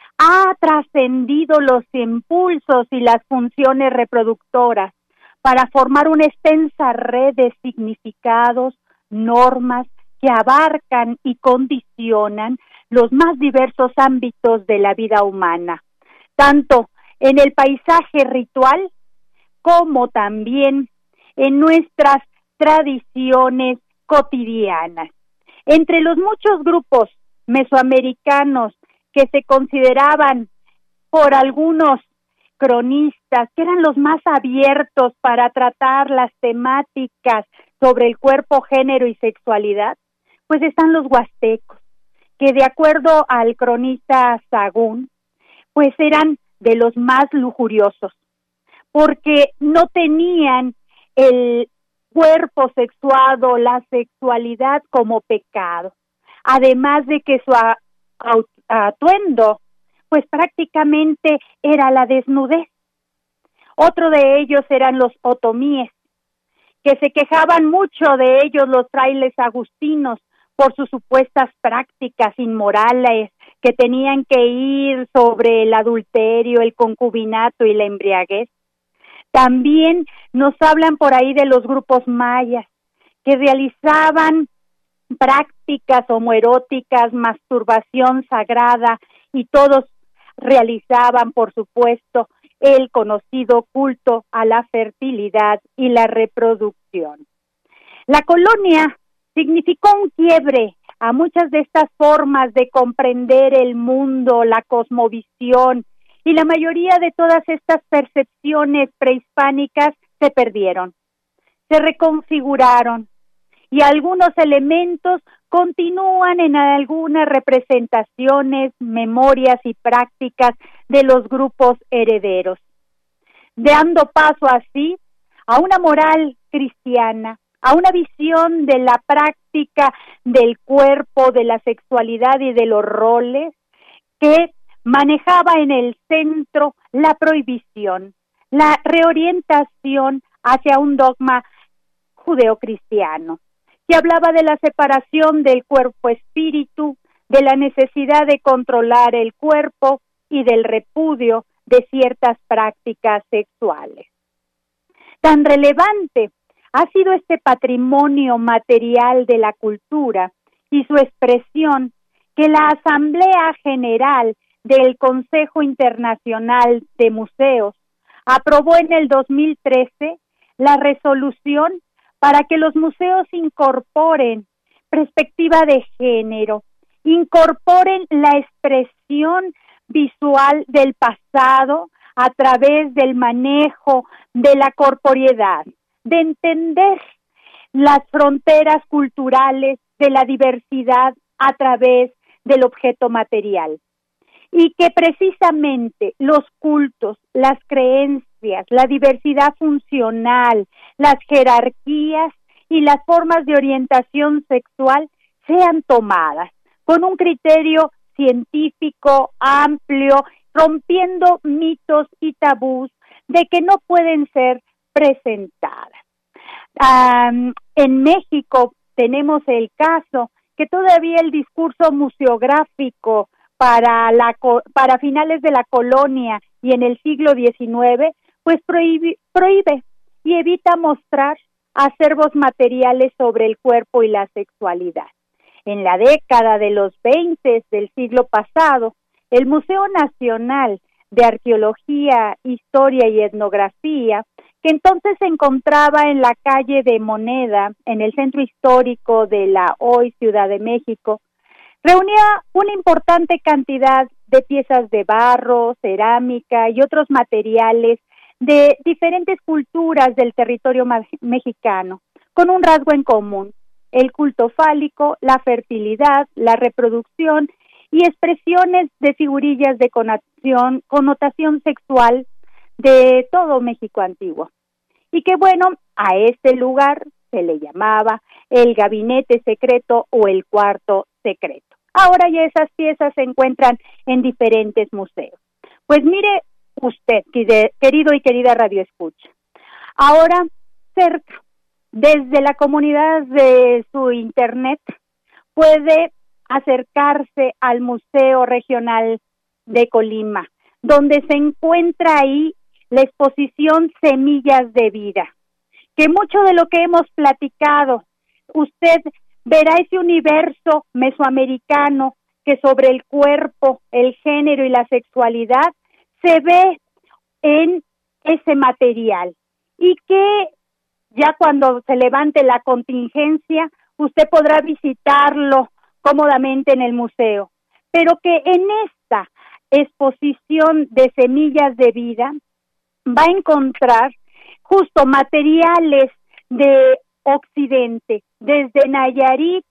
ha trascendido los impulsos y las funciones reproductoras para formar una extensa red de significados, normas, que abarcan y condicionan los más diversos ámbitos de la vida humana, tanto en el paisaje ritual como también en nuestras tradiciones cotidianas. Entre los muchos grupos mesoamericanos que se consideraban por algunos cronistas que eran los más abiertos para tratar las temáticas sobre el cuerpo, género y sexualidad, pues están los huastecos, que de acuerdo al cronista Sahagún, pues eran de los más lujuriosos, porque no tenían el cuerpo sexuado, la sexualidad como pecado, además de que su atuendo, pues prácticamente era la desnudez. Otro de ellos eran los otomíes, que se quejaban mucho de ellos los frailes agustinos, por sus supuestas prácticas inmorales que tenían que ir sobre el adulterio, el concubinato y la embriaguez. También nos hablan por ahí de los grupos mayas que realizaban prácticas homoeróticas, masturbación sagrada y todos realizaban, por supuesto, el conocido culto a la fertilidad y la reproducción. La colonia significó un quiebre a muchas de estas formas de comprender el mundo, la cosmovisión, y la mayoría de todas estas percepciones prehispánicas se perdieron, se reconfiguraron, y algunos elementos continúan en algunas representaciones, memorias y prácticas de los grupos herederos, dando paso así a una moral cristiana, a una visión de la práctica del cuerpo, de la sexualidad y de los roles, que manejaba en el centro la prohibición, la reorientación hacia un dogma judeocristiano, que hablaba de la separación del cuerpo-espíritu, de la necesidad de controlar el cuerpo y del repudio de ciertas prácticas sexuales. Tan relevante ha sido este patrimonio material de la cultura y su expresión que la Asamblea General del Consejo Internacional de Museos aprobó en el dos mil trece la resolución para que los museos incorporen perspectiva de género, incorporen la expresión visual del pasado a través del manejo de la corporeidad, de entender las fronteras culturales de la diversidad a través del objeto material. Y que precisamente los cultos, las creencias, la diversidad funcional, las jerarquías y las formas de orientación sexual sean tomadas con un criterio científico amplio, rompiendo mitos y tabús de que no pueden ser presentadas. Um, en México tenemos el caso que todavía el discurso museográfico para la para finales de la colonia y en el siglo diecinueve, pues prohíbe, prohíbe y evita mostrar acervos materiales sobre el cuerpo y la sexualidad. En la década de los veinte del siglo pasado, el Museo Nacional de Arqueología, Historia y Etnografía, que entonces se encontraba en la calle de Moneda, en el centro histórico de la hoy Ciudad de México, reunía una importante cantidad de piezas de barro, cerámica y otros materiales de diferentes culturas del territorio mexicano, con un rasgo en común: el culto fálico, la fertilidad, la reproducción y expresiones de figurillas de connotación, connotación sexual de todo México antiguo. Y que bueno, a este lugar se le llamaba el gabinete secreto o el cuarto secreto. Ahora ya esas piezas se encuentran en diferentes museos. Pues mire usted, querido y querida radioescucha, ahora cerca, desde la comunidad de su internet, puede acercarse al Museo Regional de Colima, donde se encuentra ahí la exposición Semillas de Vida, que mucho de lo que hemos platicado, usted verá ese universo mesoamericano que sobre el cuerpo, el género y la sexualidad se ve en ese material, y que ya cuando se levante la contingencia, usted podrá visitarlo cómodamente en el museo, pero que en esta exposición de Semillas de Vida va a encontrar justo materiales de Occidente, desde Nayarit,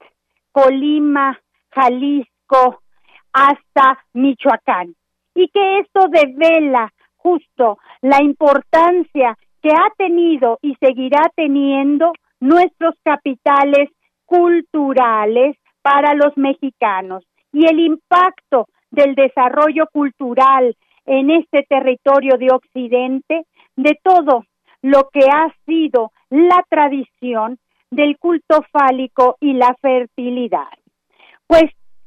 Colima, Jalisco, hasta Michoacán, y que esto devela justo la importancia que ha tenido y seguirá teniendo nuestros capitales culturales para los mexicanos, y el impacto del desarrollo cultural en este territorio de Occidente, de todo lo que ha sido la tradición del culto fálico y la fertilidad. Pues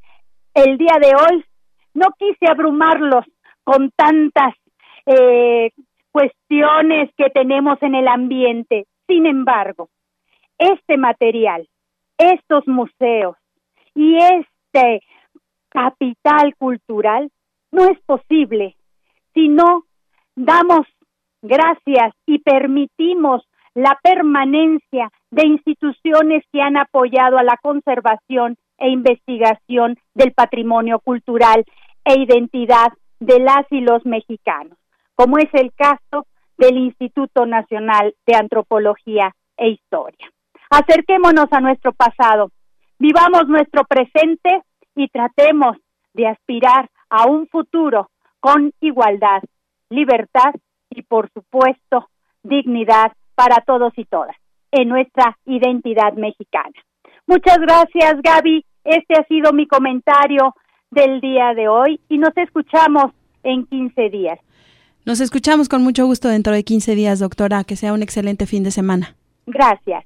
el día de hoy no quise abrumarlos con tantas eh, cuestiones que tenemos en el ambiente. Sin embargo, este material, estos museos y este capital cultural no es posible si no damos gracias y permitimos la permanencia de instituciones que han apoyado a la conservación e investigación del patrimonio cultural e identidad de las y los mexicanos, como es el caso del Instituto Nacional de Antropología e Historia. Acerquémonos a nuestro pasado, vivamos nuestro presente y tratemos de aspirar a un futuro con igualdad, libertad y, por supuesto, dignidad para todos y todas en nuestra identidad mexicana. Muchas gracias, Gaby. Este ha sido mi comentario del día de hoy y nos escuchamos en quince días. Nos escuchamos con mucho gusto dentro de quince días, doctora. Que sea un excelente fin de semana. Gracias.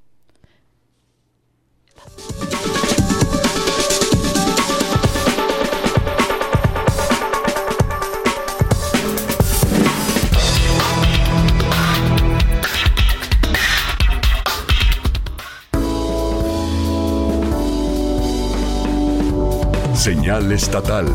Señal estatal.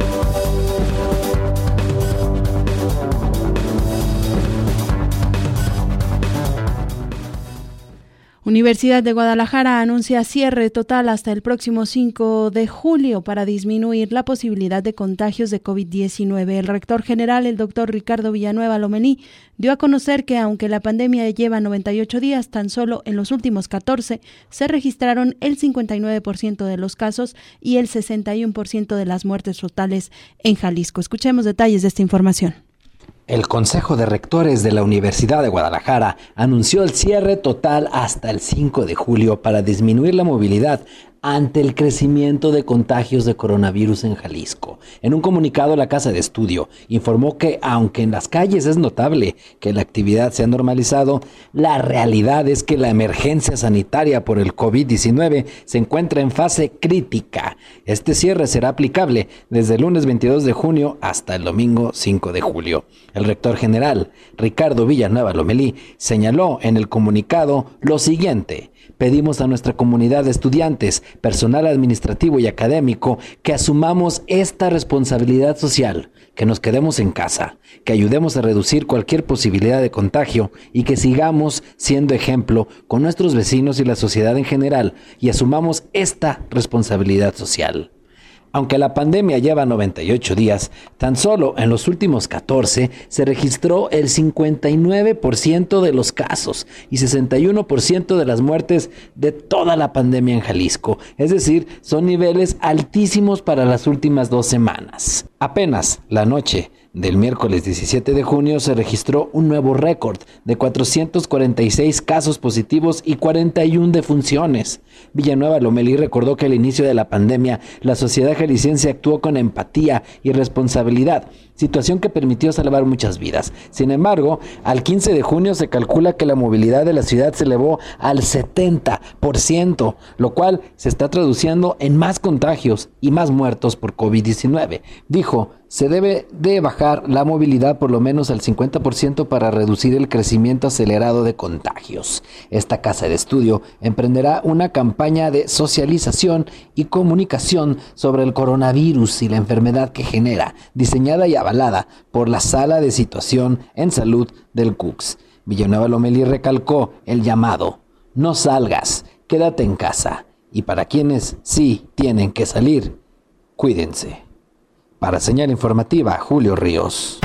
Universidad de Guadalajara anuncia cierre total hasta el próximo cinco de julio para disminuir la posibilidad de contagios de covid diecinueve. El rector general, el doctor Ricardo Villanueva Lomelí, dio a conocer que aunque la pandemia lleva noventa y ocho días, tan solo en los últimos catorce se registraron el cincuenta y nueve por ciento de los casos y el sesenta y uno por ciento de las muertes totales en Jalisco. Escuchemos detalles de esta información. El Consejo de Rectores de la Universidad de Guadalajara anunció el cierre total hasta el cinco de julio para disminuir la movilidad ante el crecimiento de contagios de coronavirus en Jalisco. En un comunicado, la Casa de Estudio informó que, aunque en las calles es notable que la actividad se ha normalizado, la realidad es que la emergencia sanitaria por el covid diecinueve se encuentra en fase crítica. Este cierre será aplicable desde el lunes veintidós de junio hasta el domingo cinco de julio. El rector general, Ricardo Villanueva Lomelí, señaló en el comunicado lo siguiente: pedimos a nuestra comunidad de estudiantes, personal administrativo y académico que asumamos esta responsabilidad social, que nos quedemos en casa, que ayudemos a reducir cualquier posibilidad de contagio y que sigamos siendo ejemplo con nuestros vecinos y la sociedad en general y asumamos esta responsabilidad social. Aunque la pandemia lleva noventa y ocho días, tan solo en los últimos catorce se registró el cincuenta y nueve por ciento de los casos y sesenta y uno por ciento de las muertes de toda la pandemia en Jalisco. Es decir, son niveles altísimos para las últimas dos semanas. Apenas la noche del miércoles diecisiete de junio se registró un nuevo récord de cuatrocientos cuarenta y seis casos positivos y cuarenta y una defunciones. Villanueva Lomelí recordó que al inicio de la pandemia la sociedad jalisciense actuó con empatía y responsabilidad, situación que permitió salvar muchas vidas. Sin embargo, al quince de junio se calcula que la movilidad de la ciudad se elevó al setenta por ciento, lo cual se está traduciendo en más contagios y más muertos por covid diecinueve. Dijo, se debe de bajar la movilidad por lo menos al cincuenta por ciento para reducir el crecimiento acelerado de contagios. Esta casa de estudio emprenderá una campaña de socialización y comunicación sobre el coronavirus y la enfermedad que genera, diseñada y avalada por la Sala de Situación en Salud del C U C S. Villanueva Lomelí recalcó el llamado: no salgas, quédate en casa. Y para quienes sí tienen que salir, cuídense. Para Señal Informativa, Julio Ríos.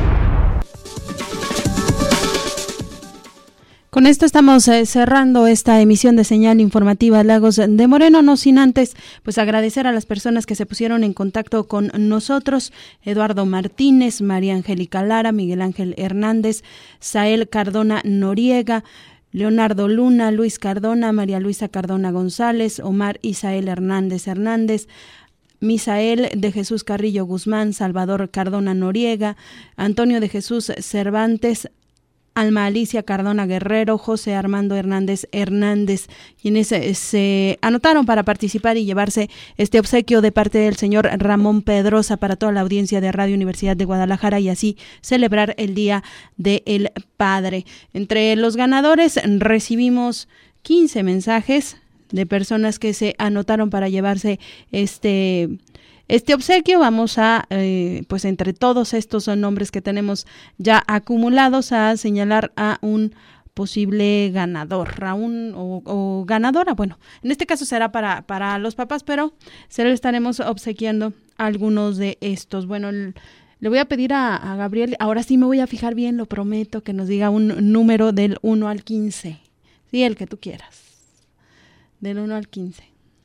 Con esto estamos eh, cerrando esta emisión de Señal Informativa Lagos de Moreno, no sin antes pues agradecer a las personas que se pusieron en contacto con nosotros: Eduardo Martínez, María Angélica Lara, Miguel Ángel Hernández, Sael Cardona Noriega, Leonardo Luna, Luis Cardona, María Luisa Cardona González, Omar Isael Hernández Hernández, Misael de Jesús Carrillo Guzmán, Salvador Cardona Noriega, Antonio de Jesús Cervantes, Alma Alicia Cardona Guerrero, José Armando Hernández Hernández, quienes se, se anotaron para participar y llevarse este obsequio de parte del señor Ramón Pedrosa para toda la audiencia de Radio Universidad de Guadalajara y así celebrar el Día del Padre. Entre los ganadores recibimos quince mensajes de personas que se anotaron para llevarse este este obsequio. Vamos a, eh, pues entre todos estos son nombres que tenemos ya acumulados, a señalar a un posible ganador, a un o, o ganadora. Bueno, en este caso será para para los papás, pero se le estaremos obsequiando algunos de estos. Bueno, el, le voy a pedir a, a Gabriel, ahora sí me voy a fijar bien, lo prometo, que nos diga un número del uno al quince. Sí, el que tú quieras. Del uno al quince.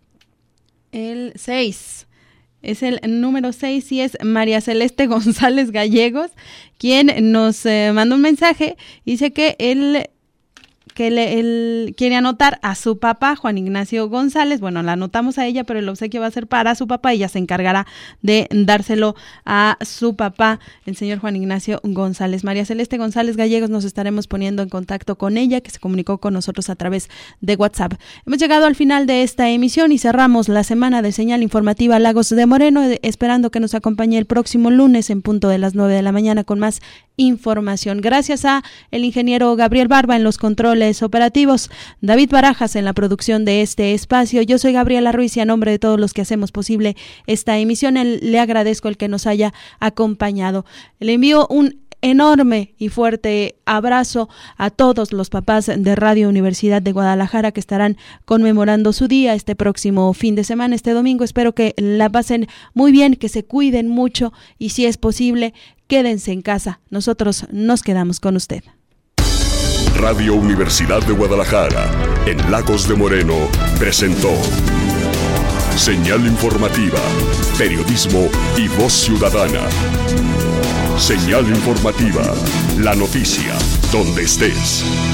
El seis. Es el número seis y es María Celeste González Gallegos, quien nos eh, mandó un mensaje. Dice que él, que le, él quiere anotar a su papá, Juan Ignacio González. Bueno, la anotamos a ella, pero el obsequio va a ser para su papá. Ella se encargará de dárselo a su papá, el señor Juan Ignacio González. María Celeste González Gallegos, nos estaremos poniendo en contacto con ella, que se comunicó con nosotros a través de WhatsApp. Hemos llegado al final de esta emisión y cerramos la semana de Señal Informativa Lagos de Moreno, esperando que nos acompañe el próximo lunes en punto de las nueve de la mañana con más información. Gracias a el ingeniero Gabriel Barba en los controles operativos, David Barajas en la producción de este espacio. Yo soy Gabriela Ruiz y a nombre de todos los que hacemos posible esta emisión, le agradezco el que nos haya acompañado. Le envío un enorme y fuerte abrazo a todos los papás de Radio Universidad de Guadalajara que estarán conmemorando su día este próximo fin de semana, este domingo. Espero que la pasen muy bien, que se cuiden mucho y si es posible, quédense en casa. Nosotros nos quedamos con usted. Radio Universidad de Guadalajara, en Lagos de Moreno, presentó Señal Informativa, Periodismo y Voz Ciudadana. Señal Informativa, la noticia, donde estés.